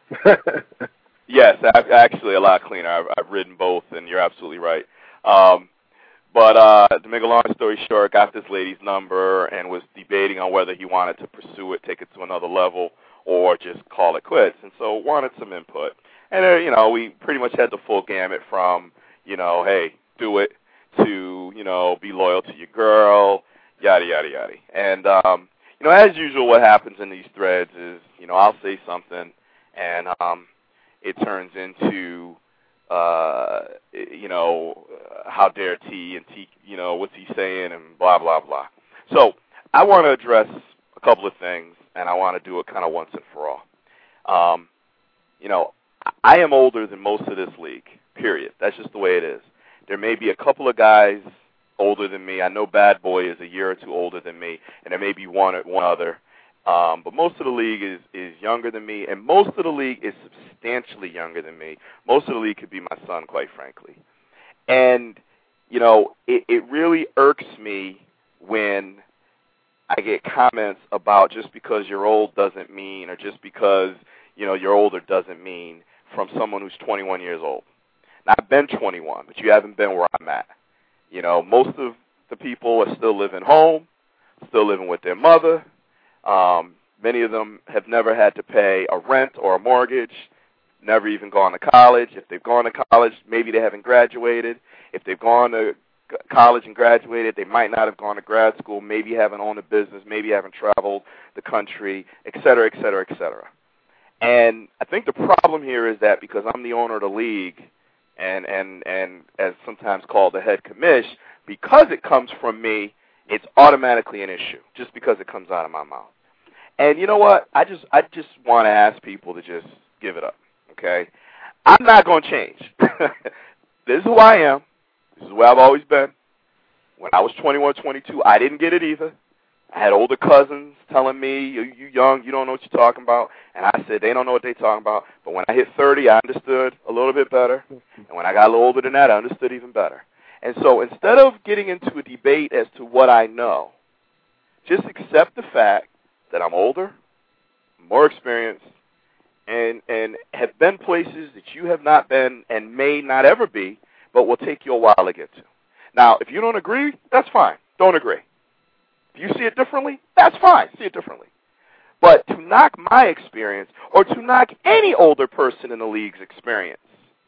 Yes, actually a lot cleaner. I've, I've ridden both, and you're absolutely right. Um, but uh, to make a long story short, got this lady's number and was debating on whether he wanted to pursue it, take it to another level, or just call it quits. And so wanted some input. And, uh, you know, we pretty much had the full gamut from, you know, hey, do it, to, you know, be loyal to your girl, yada, yada, yada. And, um, you know, as usual, what happens in these threads is, you know, I'll say something, and um, it turns into, uh, you know, how dare T, and T, you know, what's he saying, and blah, blah, blah. So I want to address a couple of things, and I want to do it kind of once and for all. Um, you know, I am older than most of this league, period. That's just the way it is. There may be a couple of guys older than me. I know Bad Boy is a year or two older than me, and there may be one or one other. Um, but most of the league is, is younger than me, and most of the league is substantially younger than me. Most of the league could be my son, quite frankly. And, you know, it, it really irks me when I get comments about just because you're old doesn't mean, or just because, you know, you're older doesn't mean, from someone who's twenty-one years old. Now, I've been twenty-one, but you haven't been where I'm at. You know, most of the people are still living home, still living with their mother. Um, many of them have never had to pay a rent or a mortgage, never even gone to college. If they've gone to college, maybe they haven't graduated. If they've gone to college and graduated, they might not have gone to grad school, maybe haven't owned a business, maybe haven't traveled the country, et cetera, et cetera, et cetera. And I think the problem here is that because I'm the owner of the league, and and and as sometimes called the head commish, because it comes from me, it's automatically an issue just because it comes out of my mouth. And you know what? I just I just want to ask people to just give it up, okay? I'm not going to change. This is who I am. This is where I've always been. When I was twenty-one, twenty-two, I didn't get it either. I had older cousins telling me, you, you young, you don't know what you're talking about. And I said, they don't know what they're talking about. But when I hit thirty, I understood a little bit better. And when I got a little older than that, I understood even better. And so instead of getting into a debate as to what I know, just accept the fact that I'm older, more experienced, and, and have been places that you have not been and may not ever be, but will take you a while to get to. Now, if you don't agree, that's fine. Don't agree. If you see it differently, that's fine. See it differently. But to knock my experience or to knock any older person in the league's experience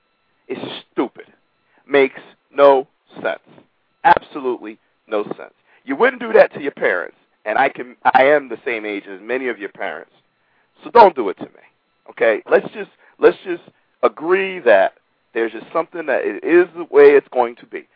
is stupid. Makes no sense. Absolutely no sense. You wouldn't do that to your parents, and I can I am the same age as many of your parents. So don't do it to me. Okay? Let's just let's just agree that there's just something that it is the way it's going to be.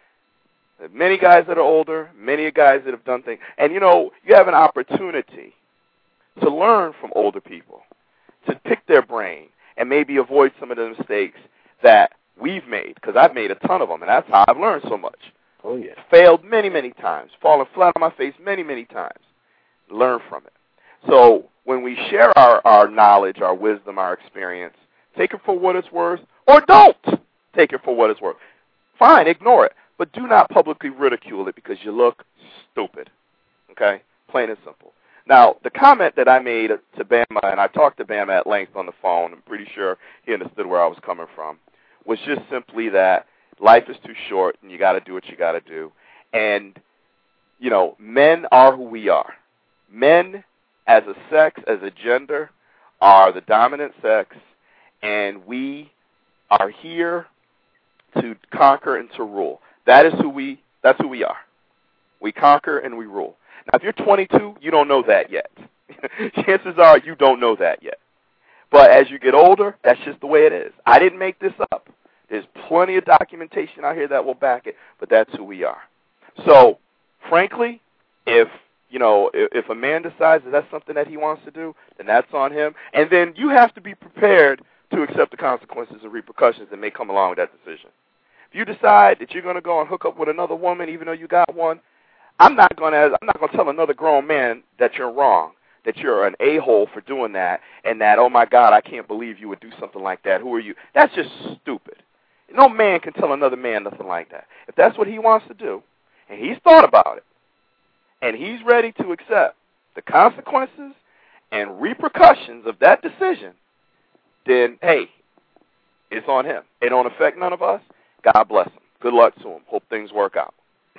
Many guys that are older, many guys that have done things. And, you know, you have an opportunity to learn from older people, to pick their brain and maybe avoid some of the mistakes that we've made, because I've made a ton of them, and that's how I've learned so much. Oh, yeah. Failed many, many times, fallen flat on my face many, many times. Learn from it. So when we share our, our knowledge, our wisdom, our experience, take it for what it's worth, or don't take it for what it's worth. Fine, ignore it. But do not publicly ridicule it because you look stupid, okay? Plain and simple. Now, the comment that I made to Bama, and I talked to Bama at length on the phone, I'm pretty sure he understood where I was coming from, was just simply that life is too short and you got to do what you got to do. And, you know, men are who we are. Men as a sex, as a gender, are the dominant sex, and we are here to conquer and to rule. That is who we, that's who we are. We conquer and we rule. Now, if you're twenty-two, you don't know that yet. Chances are you don't know that yet. But as you get older, that's just the way it is. I didn't make this up. There's plenty of documentation out here that will back it, but that's who we are. So, frankly, if, you know, if, if a man decides that that's something that he wants to do, then that's on him. And then you have to be prepared to accept the consequences and repercussions that may come along with that decision. If you decide that you're going to go and hook up with another woman, even though you got one, I'm not going to. I'm not going to tell another grown man that you're wrong, that you're an a-hole for doing that, and that, oh my God, I can't believe you would do something like that. Who are you? That's just stupid. No man can tell another man nothing like that. If that's what he wants to do, and he's thought about it, and he's ready to accept the consequences and repercussions of that decision, then hey, it's on him. It don't affect none of us. God bless him. Good luck to him. Hope things work out.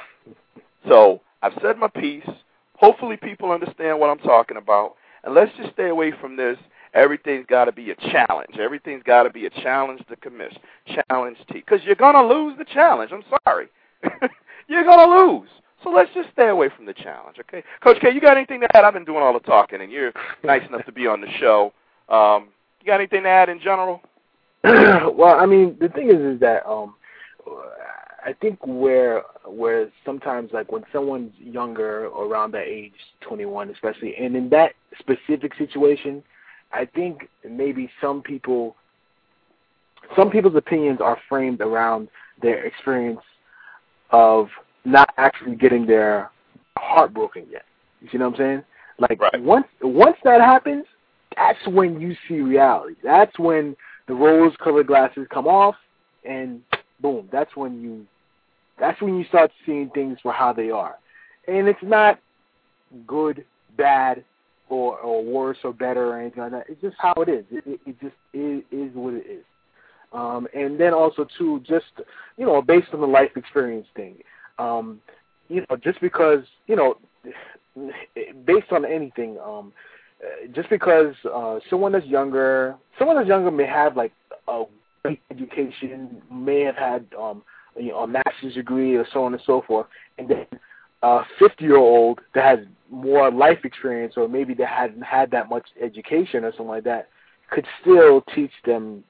So I've said my piece. Hopefully people understand what I'm talking about. And let's just stay away from this. Everything's got to be a challenge. Everything's got to be a challenge to commission. Challenge T. Because you're going to lose the challenge. I'm sorry. You're going to lose. So let's just stay away from the challenge, okay? Coach K, you got anything to add? I've been doing all the talking, and you're nice enough to be on the show. Um, you got anything to add in general? Well, I mean, the thing is, is that um, I think where where sometimes, like when someone's younger, around that age, twenty-one especially, and in that specific situation, I think maybe some people, some people's opinions are framed around their experience of not actually getting their heart broken yet. You see what I'm saying? Like right. once once that happens, that's when you see reality. That's when the rose-colored glasses come off, and boom, that's when you that's when you start seeing things for how they are. And it's not good, bad, or, or worse or better or anything like that. It's just how it is. It, it, it just is, is what it is. Um, and then also, too, just, you know, based on the life experience thing, um, you know, just because, you know, based on anything, um, just because uh, someone that's younger, someone that's younger may have, like, a great education, may have had, um, you know, a master's degree or so on and so forth, and then a fifty-year-old that has more life experience or maybe that hadn't had that much education or something like that could still teach them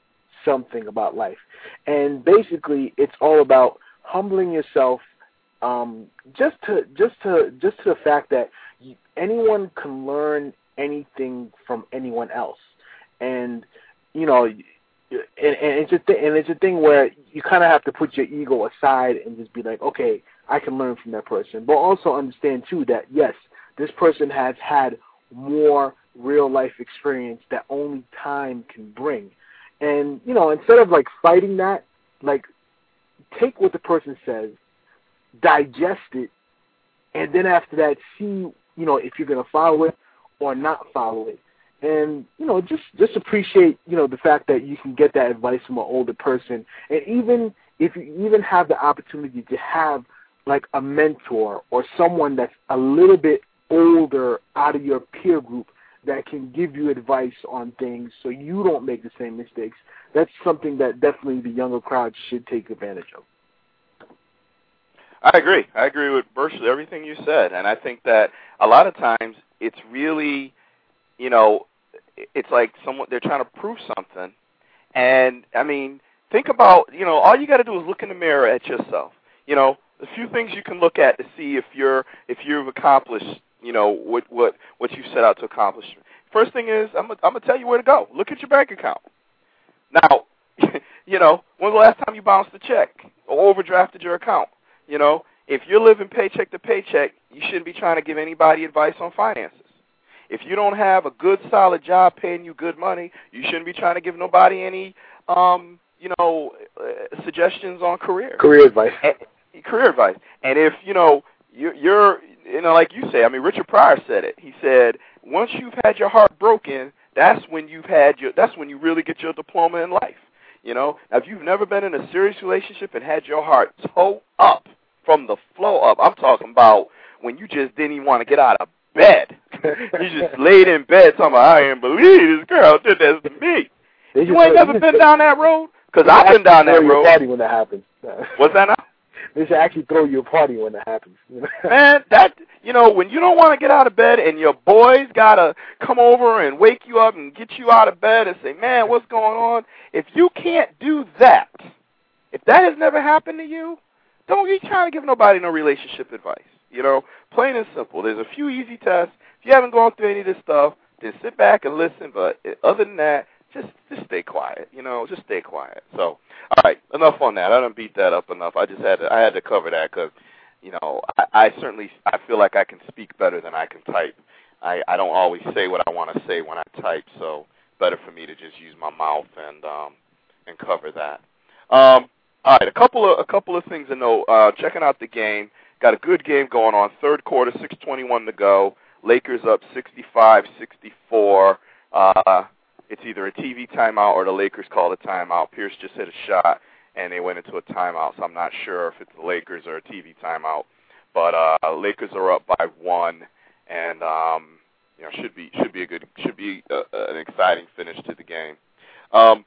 something about life. And basically, it's all about humbling yourself, um, just to just to just to the fact that you, anyone can learn anything from anyone else, and you know, and, and it's a th- and it's a thing where you kind of have to put your ego aside and just be like, okay, I can learn from that person, but also understand too that yes, this person has had more real life experience that only time can bring. And, you know, instead of like fighting that, like take what the person says, digest it, and then after that see, you know, if you're going to follow it or not follow it. And, you know, just, just appreciate, you know, the fact that you can get that advice from an older person. And even if you even have the opportunity to have like a mentor or someone that's a little bit older out of your peer group that can give you advice on things so you don't make the same mistakes, that's something that definitely the younger crowd should take advantage of. I agree. I agree with virtually everything you said. And I think that a lot of times it's really, you know, it's like someone, they're trying to prove something. And, I mean, think about, you know, all you got to do is look in the mirror at yourself. You know, a few things you can look at to see if you're if you've accomplished, you know, what what what you set out to accomplish. First thing is, I'm I'm gonna tell you where to go. Look at your bank account. Now, you know, when's the last time you bounced a check or overdrafted your account? You know, if you're living paycheck to paycheck, you shouldn't be trying to give anybody advice on finances. If you don't have a good, solid job paying you good money, you shouldn't be trying to give nobody any, um, you know, uh, suggestions on career. Career advice. And, career advice. And if, you know, you're, you're, you know, like you say, I mean, Richard Pryor said it. He said, once you've had your heart broken, that's when you've had your, that's when you really get your diploma in life. You know, now, if you've never been in a serious relationship and had your heart toe up from the flow up, I'm talking about when you just didn't even want to get out of bed. You just laid in bed talking about, I can't believe this girl did this to me. You ain't never been down that road? Because I've been down that road. Party when that happens. What's that now? They should actually throw you a party when that happens. Man, that, you know, when you don't want to get out of bed and your boys got to come over and wake you up and get you out of bed and say, man, what's going on? If you can't do that, if that has never happened to you, don't be trying to give nobody no relationship advice. You know, plain and simple. There's a few easy tests. If you haven't gone through any of this stuff, then sit back and listen. But other than that, just just stay quiet. You know, just stay quiet. So, all right, enough on that. I don't beat that up enough. I just had to, I had to cover that because, you know, I, I certainly I feel like I can speak better than I can type. I, I don't always say what I want to say when I type, so better for me to just use my mouth and um and cover that. Um, all right, a couple of a couple of things to know. Uh, checking out the game. Got a good game going on. Third quarter, six twenty-one to go. Lakers up sixty-five sixty-four. Uh, it's either a T V timeout or the Lakers called a timeout. Pierce just hit a shot, and they went into a timeout, so I'm not sure if it's the Lakers or a T V timeout. But uh, Lakers are up by one, and um, you know should be should be a good should be a, an exciting finish to the game. Um,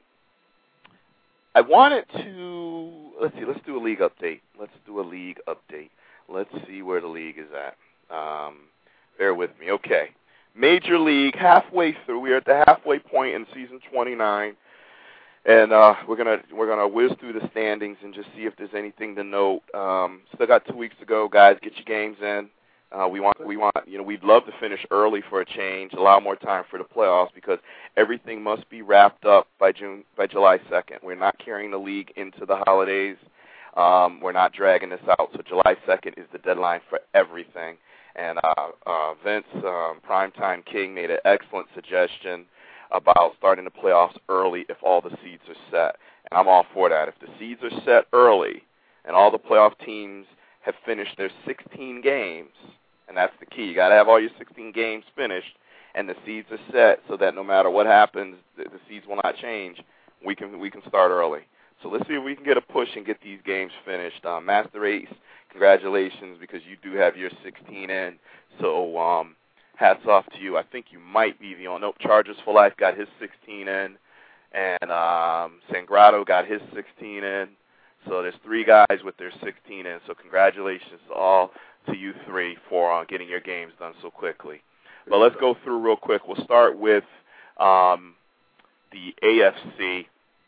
I wanted to let's see. Let's do a league update. Let's do a league update. Let's see where the league is at. Um, bear with me. Okay. Major League, halfway through. We are at the halfway point in season twenty-nine. And uh, we're gonna we're gonna whiz through the standings and just see if there's anything to note. Um, still got two weeks to go, guys. Get your games in. Uh, we want we want you know we'd love to finish early for a change, allow more time for the playoffs because everything must be wrapped up by June by July second. We're not carrying the league into the holidays. Um, we're not dragging this out. So July second is the deadline for everything. And uh, uh, Vince, um, Primetime King, made an excellent suggestion about starting the playoffs early if all the seeds are set. And I'm all for that. If the seeds are set early and all the playoff teams have finished their sixteen games, and that's the key. You got to have all your sixteen games finished, and the seeds are set so that no matter what happens, the, the seeds will not change. We can we can start early. So let's see if we can get a push and get these games finished. Uh, Master Ace, congratulations because you do have your sixteen in. So um, hats off to you. I think you might be the only. Nope, Chargers for Life got his sixteen in, and um, Sangrado got his sixteen in. So there's three guys with their sixteen in. So congratulations to all to you three for uh, getting your games done so quickly. But let's go through real quick. We'll start with um, the A F C.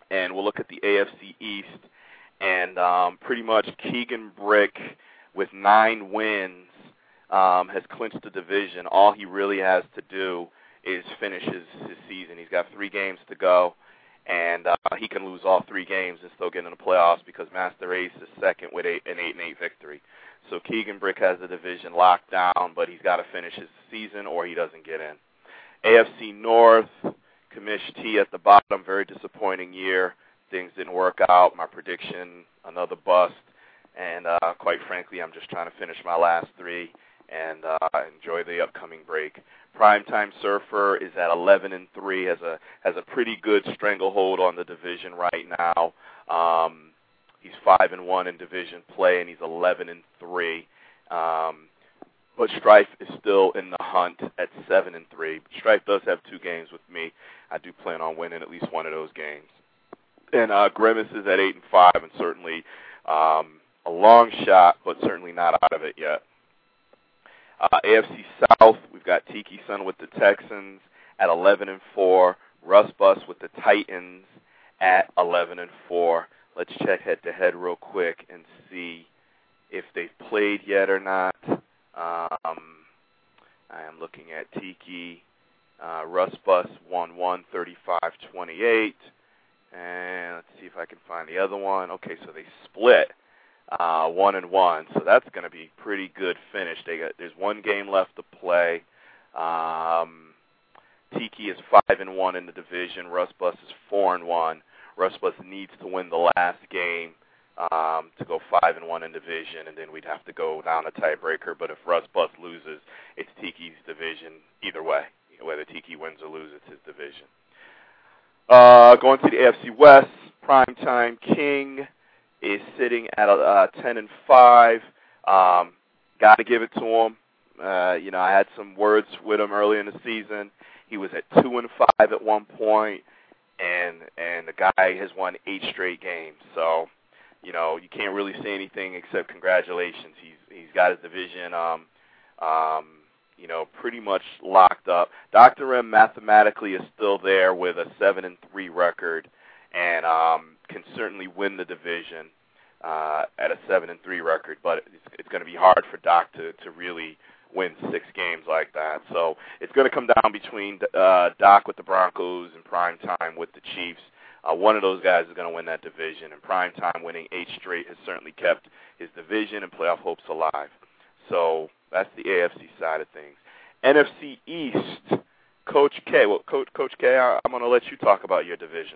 and we'll look at the A F C East. And um, pretty much Keegan Brick, with nine wins, um, has clinched the division. All he really has to do is finish his, his season. He's got three games to go, and uh, he can lose all three games and still get in the playoffs because Master Ace is second with eight, an eight and eight victory. So Keegan Brick has the division locked down, but he's got to finish his season or he doesn't get in. A F C North, Kamish T at the bottom, very disappointing year. Things didn't work out. My prediction, another bust. And uh, quite frankly, I'm just trying to finish my last three and uh, enjoy the upcoming break. Primetime Surfer is at eleven and three, has a has a pretty good stranglehold on the division right now. Um, he's five and one in division play, and he's eleven and three. Um, but Strife is still in the hunt at seven and three. Strife does have two games with me. I do plan on winning at least one of those games. And uh, Grimace is at eight and five, and certainly um, a long shot, but certainly not out of it yet. Uh, A F C South, we've got Tiki Sun with the Texans at eleven and four. Russ Bus with the Titans at eleven and four. Let's check head to head real quick and see if they've played yet or not. Um, I am looking at Tiki. Uh, Russ Bus won one, thirty-five twenty-eight. And let's see if I can find the other one. Okay, so they split uh, one and one, so that's going to be pretty good finish. They got there's one game left to play. Um, Tiki is five and one in the division. Russ Bus is four and one. Russ Bus needs to win the last game um, to go five and one in division, and then we'd have to go down a tiebreaker. But if Russ Bus loses, it's Tiki's division either way. Whether Tiki wins or loses, it's his division. Uh, going to the A F C West, Primetime King is sitting at uh, ten and five. Um, got to give it to him. Uh, you know, I had some words with him early in the season. He was at two and five at one point, and and the guy has won eight straight games. So, you know, you can't really say anything except congratulations. He's he's got his division. Um, um, you know, pretty much locked up. Doctor M mathematically is still there with a seven and three record, and um, can certainly win the division uh, at a seven and three record. But it's, it's going to be hard for Doc to, to really win six games like that. So it's going to come down between uh, Doc with the Broncos and Primetime with the Chiefs. Uh, one of those guys is going to win that division, and Primetime winning eight straight has certainly kept his division and playoff hopes alive. So that's the A F C side of things. N F C East, Coach K. Well, Coach, Coach K, I, I'm going to let you talk about your division.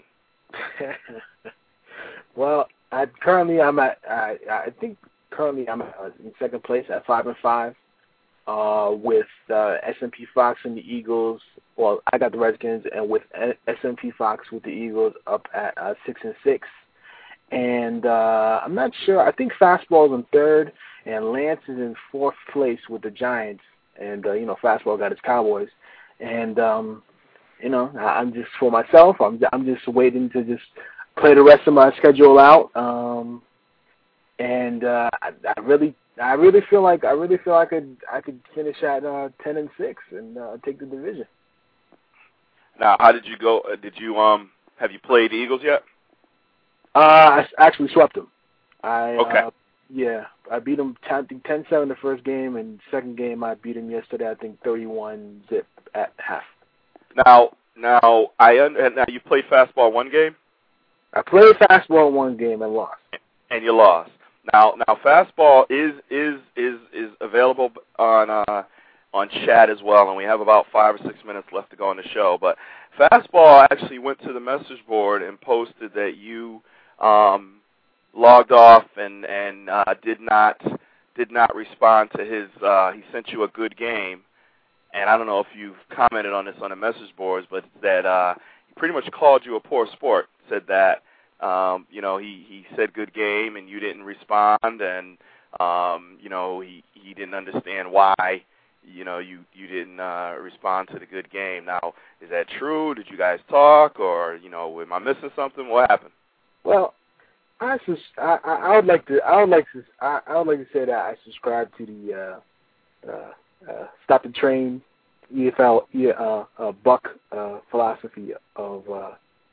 Well, I currently I'm at I, I think currently I'm at, uh, in second place at five and five, uh, with uh, S and P Fox and the Eagles. Well, I got the Redskins, and with S and P Fox with the Eagles up at uh, six and six. And uh, I'm not sure. I think Fastball's in third, and Lance is in fourth place with the Giants. And, uh, you know, Fastball got his Cowboys. And, um, you know, I'm just, for myself, I'm I'm just waiting to just play the rest of my schedule out. Um, and uh, I, I really I really feel like I really feel I could I could finish at uh, ten and six and uh, take the division. Now, how did you go? Uh, did you um have you played the Eagles yet? Uh, I actually swept them. I, okay. Uh, yeah, I beat them ten seven the first game, and second game I beat them yesterday, I think thirty-one zip at half. Now, now, I now you played Fastball one game? I played Fastball one game and lost. And you lost. Now, now Fastball is is is is available on uh, on chat as well, and we have about five or six minutes left to go on the show. But Fastball actually went to the message board and posted that you um, logged off and and uh, did not did not respond to his. Uh, he sent you a good game, and I don't know if you've commented on this on the message boards, but that uh, he pretty much called you a poor sport. Said that um, you know he, he said good game and you didn't respond, and um, you know he he didn't understand why you know you you didn't uh, respond to the good game. Now, is that true? Did you guys talk, or you know am I missing something? What happened? Well, I, sus- I, I would like to I would like to I, I would like to say that I subscribe to the uh, uh, uh, stop the train E F L uh, uh, buck uh, philosophy of uh,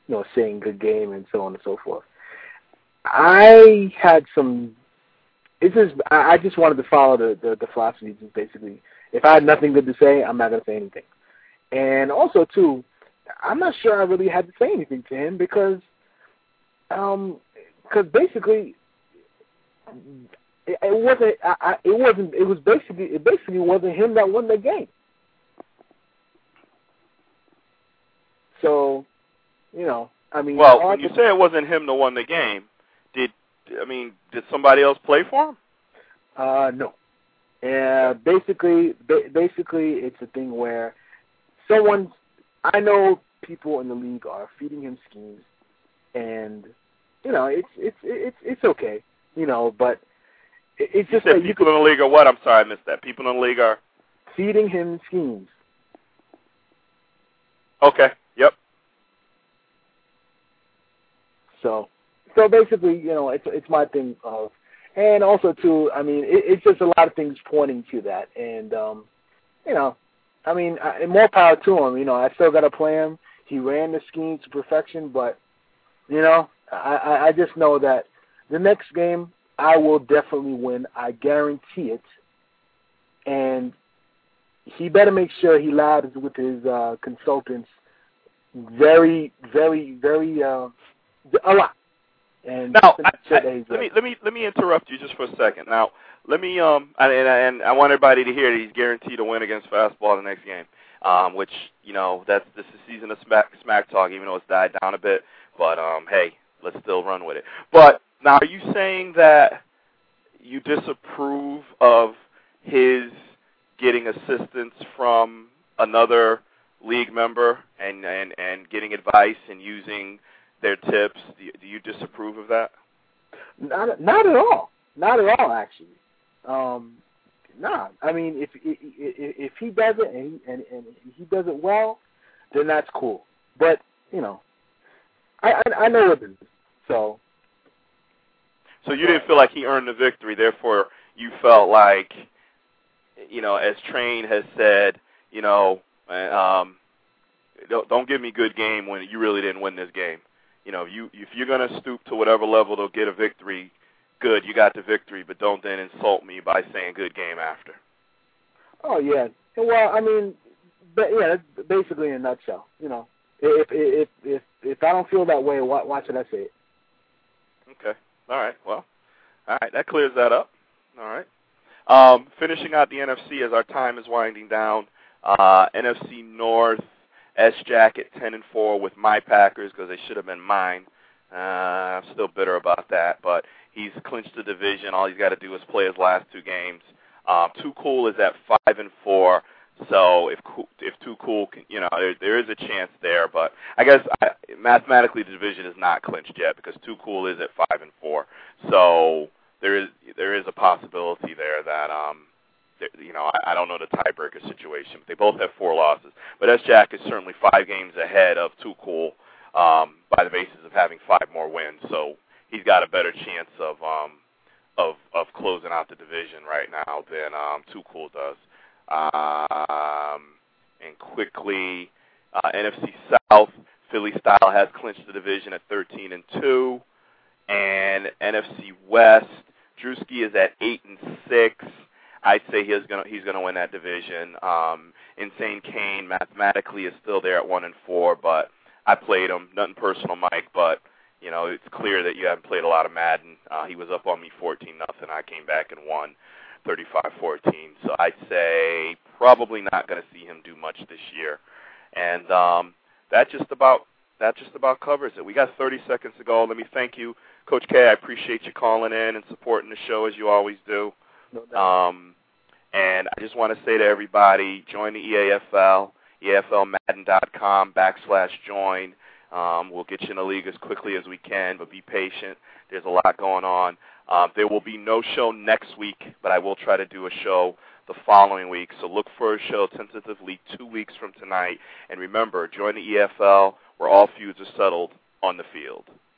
you know, saying good game and so on and so forth. I had some. It's just I, I just wanted to follow the, the the philosophy. Just basically, if I had nothing good to say, I'm not going to say anything. And also too, I'm not sure I really had to say anything to him because, um, because basically, it, it wasn't. I, I, it wasn't. It was basically. It basically wasn't him that won the game. So, you know, I mean. Well, when you say it wasn't him that won the game, did I mean did somebody else play for him? Uh, no. Uh, basically, ba- basically, it's a thing where someone. I know people in the league are feeding him schemes, and you know, it's it's it's it's okay, you know, but it, it's you just said that people you could, in the league are what? I'm sorry, I missed that. People in the league are feeding him schemes. Okay. Yep. So, so basically, you know, it's it's my thing of, and also too, I mean, it, it's just a lot of things pointing to that, and um, you know, I mean, I, more power to him. You know, I still got to play him. He ran the scheme to perfection, but you know, I, I, I just know that the next game I will definitely win. I guarantee it, and he better make sure he labs with his uh, consultants very, very, very uh, a lot. And now, I, sure I, let me let me let me interrupt you just for a second. Now, let me um, and, and I want everybody to hear that he's guaranteed to win against Fastball the next game. Um, which you know, that's this is season of smack, smack talk, even though it's died down a bit. But um, hey, let's still run with it. But now, are you saying that you disapprove of his getting assistance from another league member and, and, and getting advice and using their tips? Do you, do you disapprove of that? Not, not at all. Not at all, actually. Um, nah. I mean, if if, if he does it and he, and, and he does it well, then that's cool. But you know, I I, I know what it is. So. So you didn't feel like he earned the victory. Therefore, you felt like, you know, as Train has said, you know, um, don't, don't give me good game when you really didn't win this game. You know, if, you, if you're going to stoop to whatever level to get a victory, good, you got the victory, but don't then insult me by saying good game after. Oh, yeah. Well, I mean, but yeah, that's basically in a nutshell. You know, if if if if I don't feel that way, why, why should I say it? Okay. All right. Well, all right. That clears that up. All right. Um, finishing out the N F C as our time is winding down. Uh, N F C North, S-Jack at ten and four with my Packers because they should have been mine. Uh, I'm still bitter about that, but he's clinched the division. All he's got to do is play his last two games. Um, Too Cool is at five and four. So if if Too Cool can, you know, there, there is a chance there, but I guess I, mathematically the division is not clinched yet because Too Cool is at five and four. So there is there is a possibility there that um, there, you know, I, I don't know the tiebreaker situation. They both have four losses, but S-Jack is certainly five games ahead of Too Cool um, by the basis of having five more wins. So he's got a better chance of um, of of closing out the division right now than um, Too Cool does. Um, and quickly, uh, N F C South, Philly Style has clinched the division at thirteen and two, and N F C West, Drewski is at eight and six. I'd say he's gonna he's gonna win that division. Um, Insane Kane mathematically is still there at one and four, but I played him. Nothing personal, Mike, but you know it's clear that you haven't played a lot of Madden. Uh, he was up on me fourteen nothing. I came back and won thirty-five fourteen. So I'd say probably not going to see him do much this year. And um, that just about that just about covers it. We got thirty seconds to go. Let me thank you, Coach K. I appreciate you calling in and supporting the show as you always do. No doubt. Um, and I just want to say to everybody, join the E A F L, E A F L Madden dot com backslash join. Um, we'll get you in the league as quickly as we can, but be patient. There's a lot going on. Uh, there will be no show next week, but I will try to do a show the following week. So look for a show tentatively two weeks from tonight. And remember, join the E F L where all feuds are settled on the field.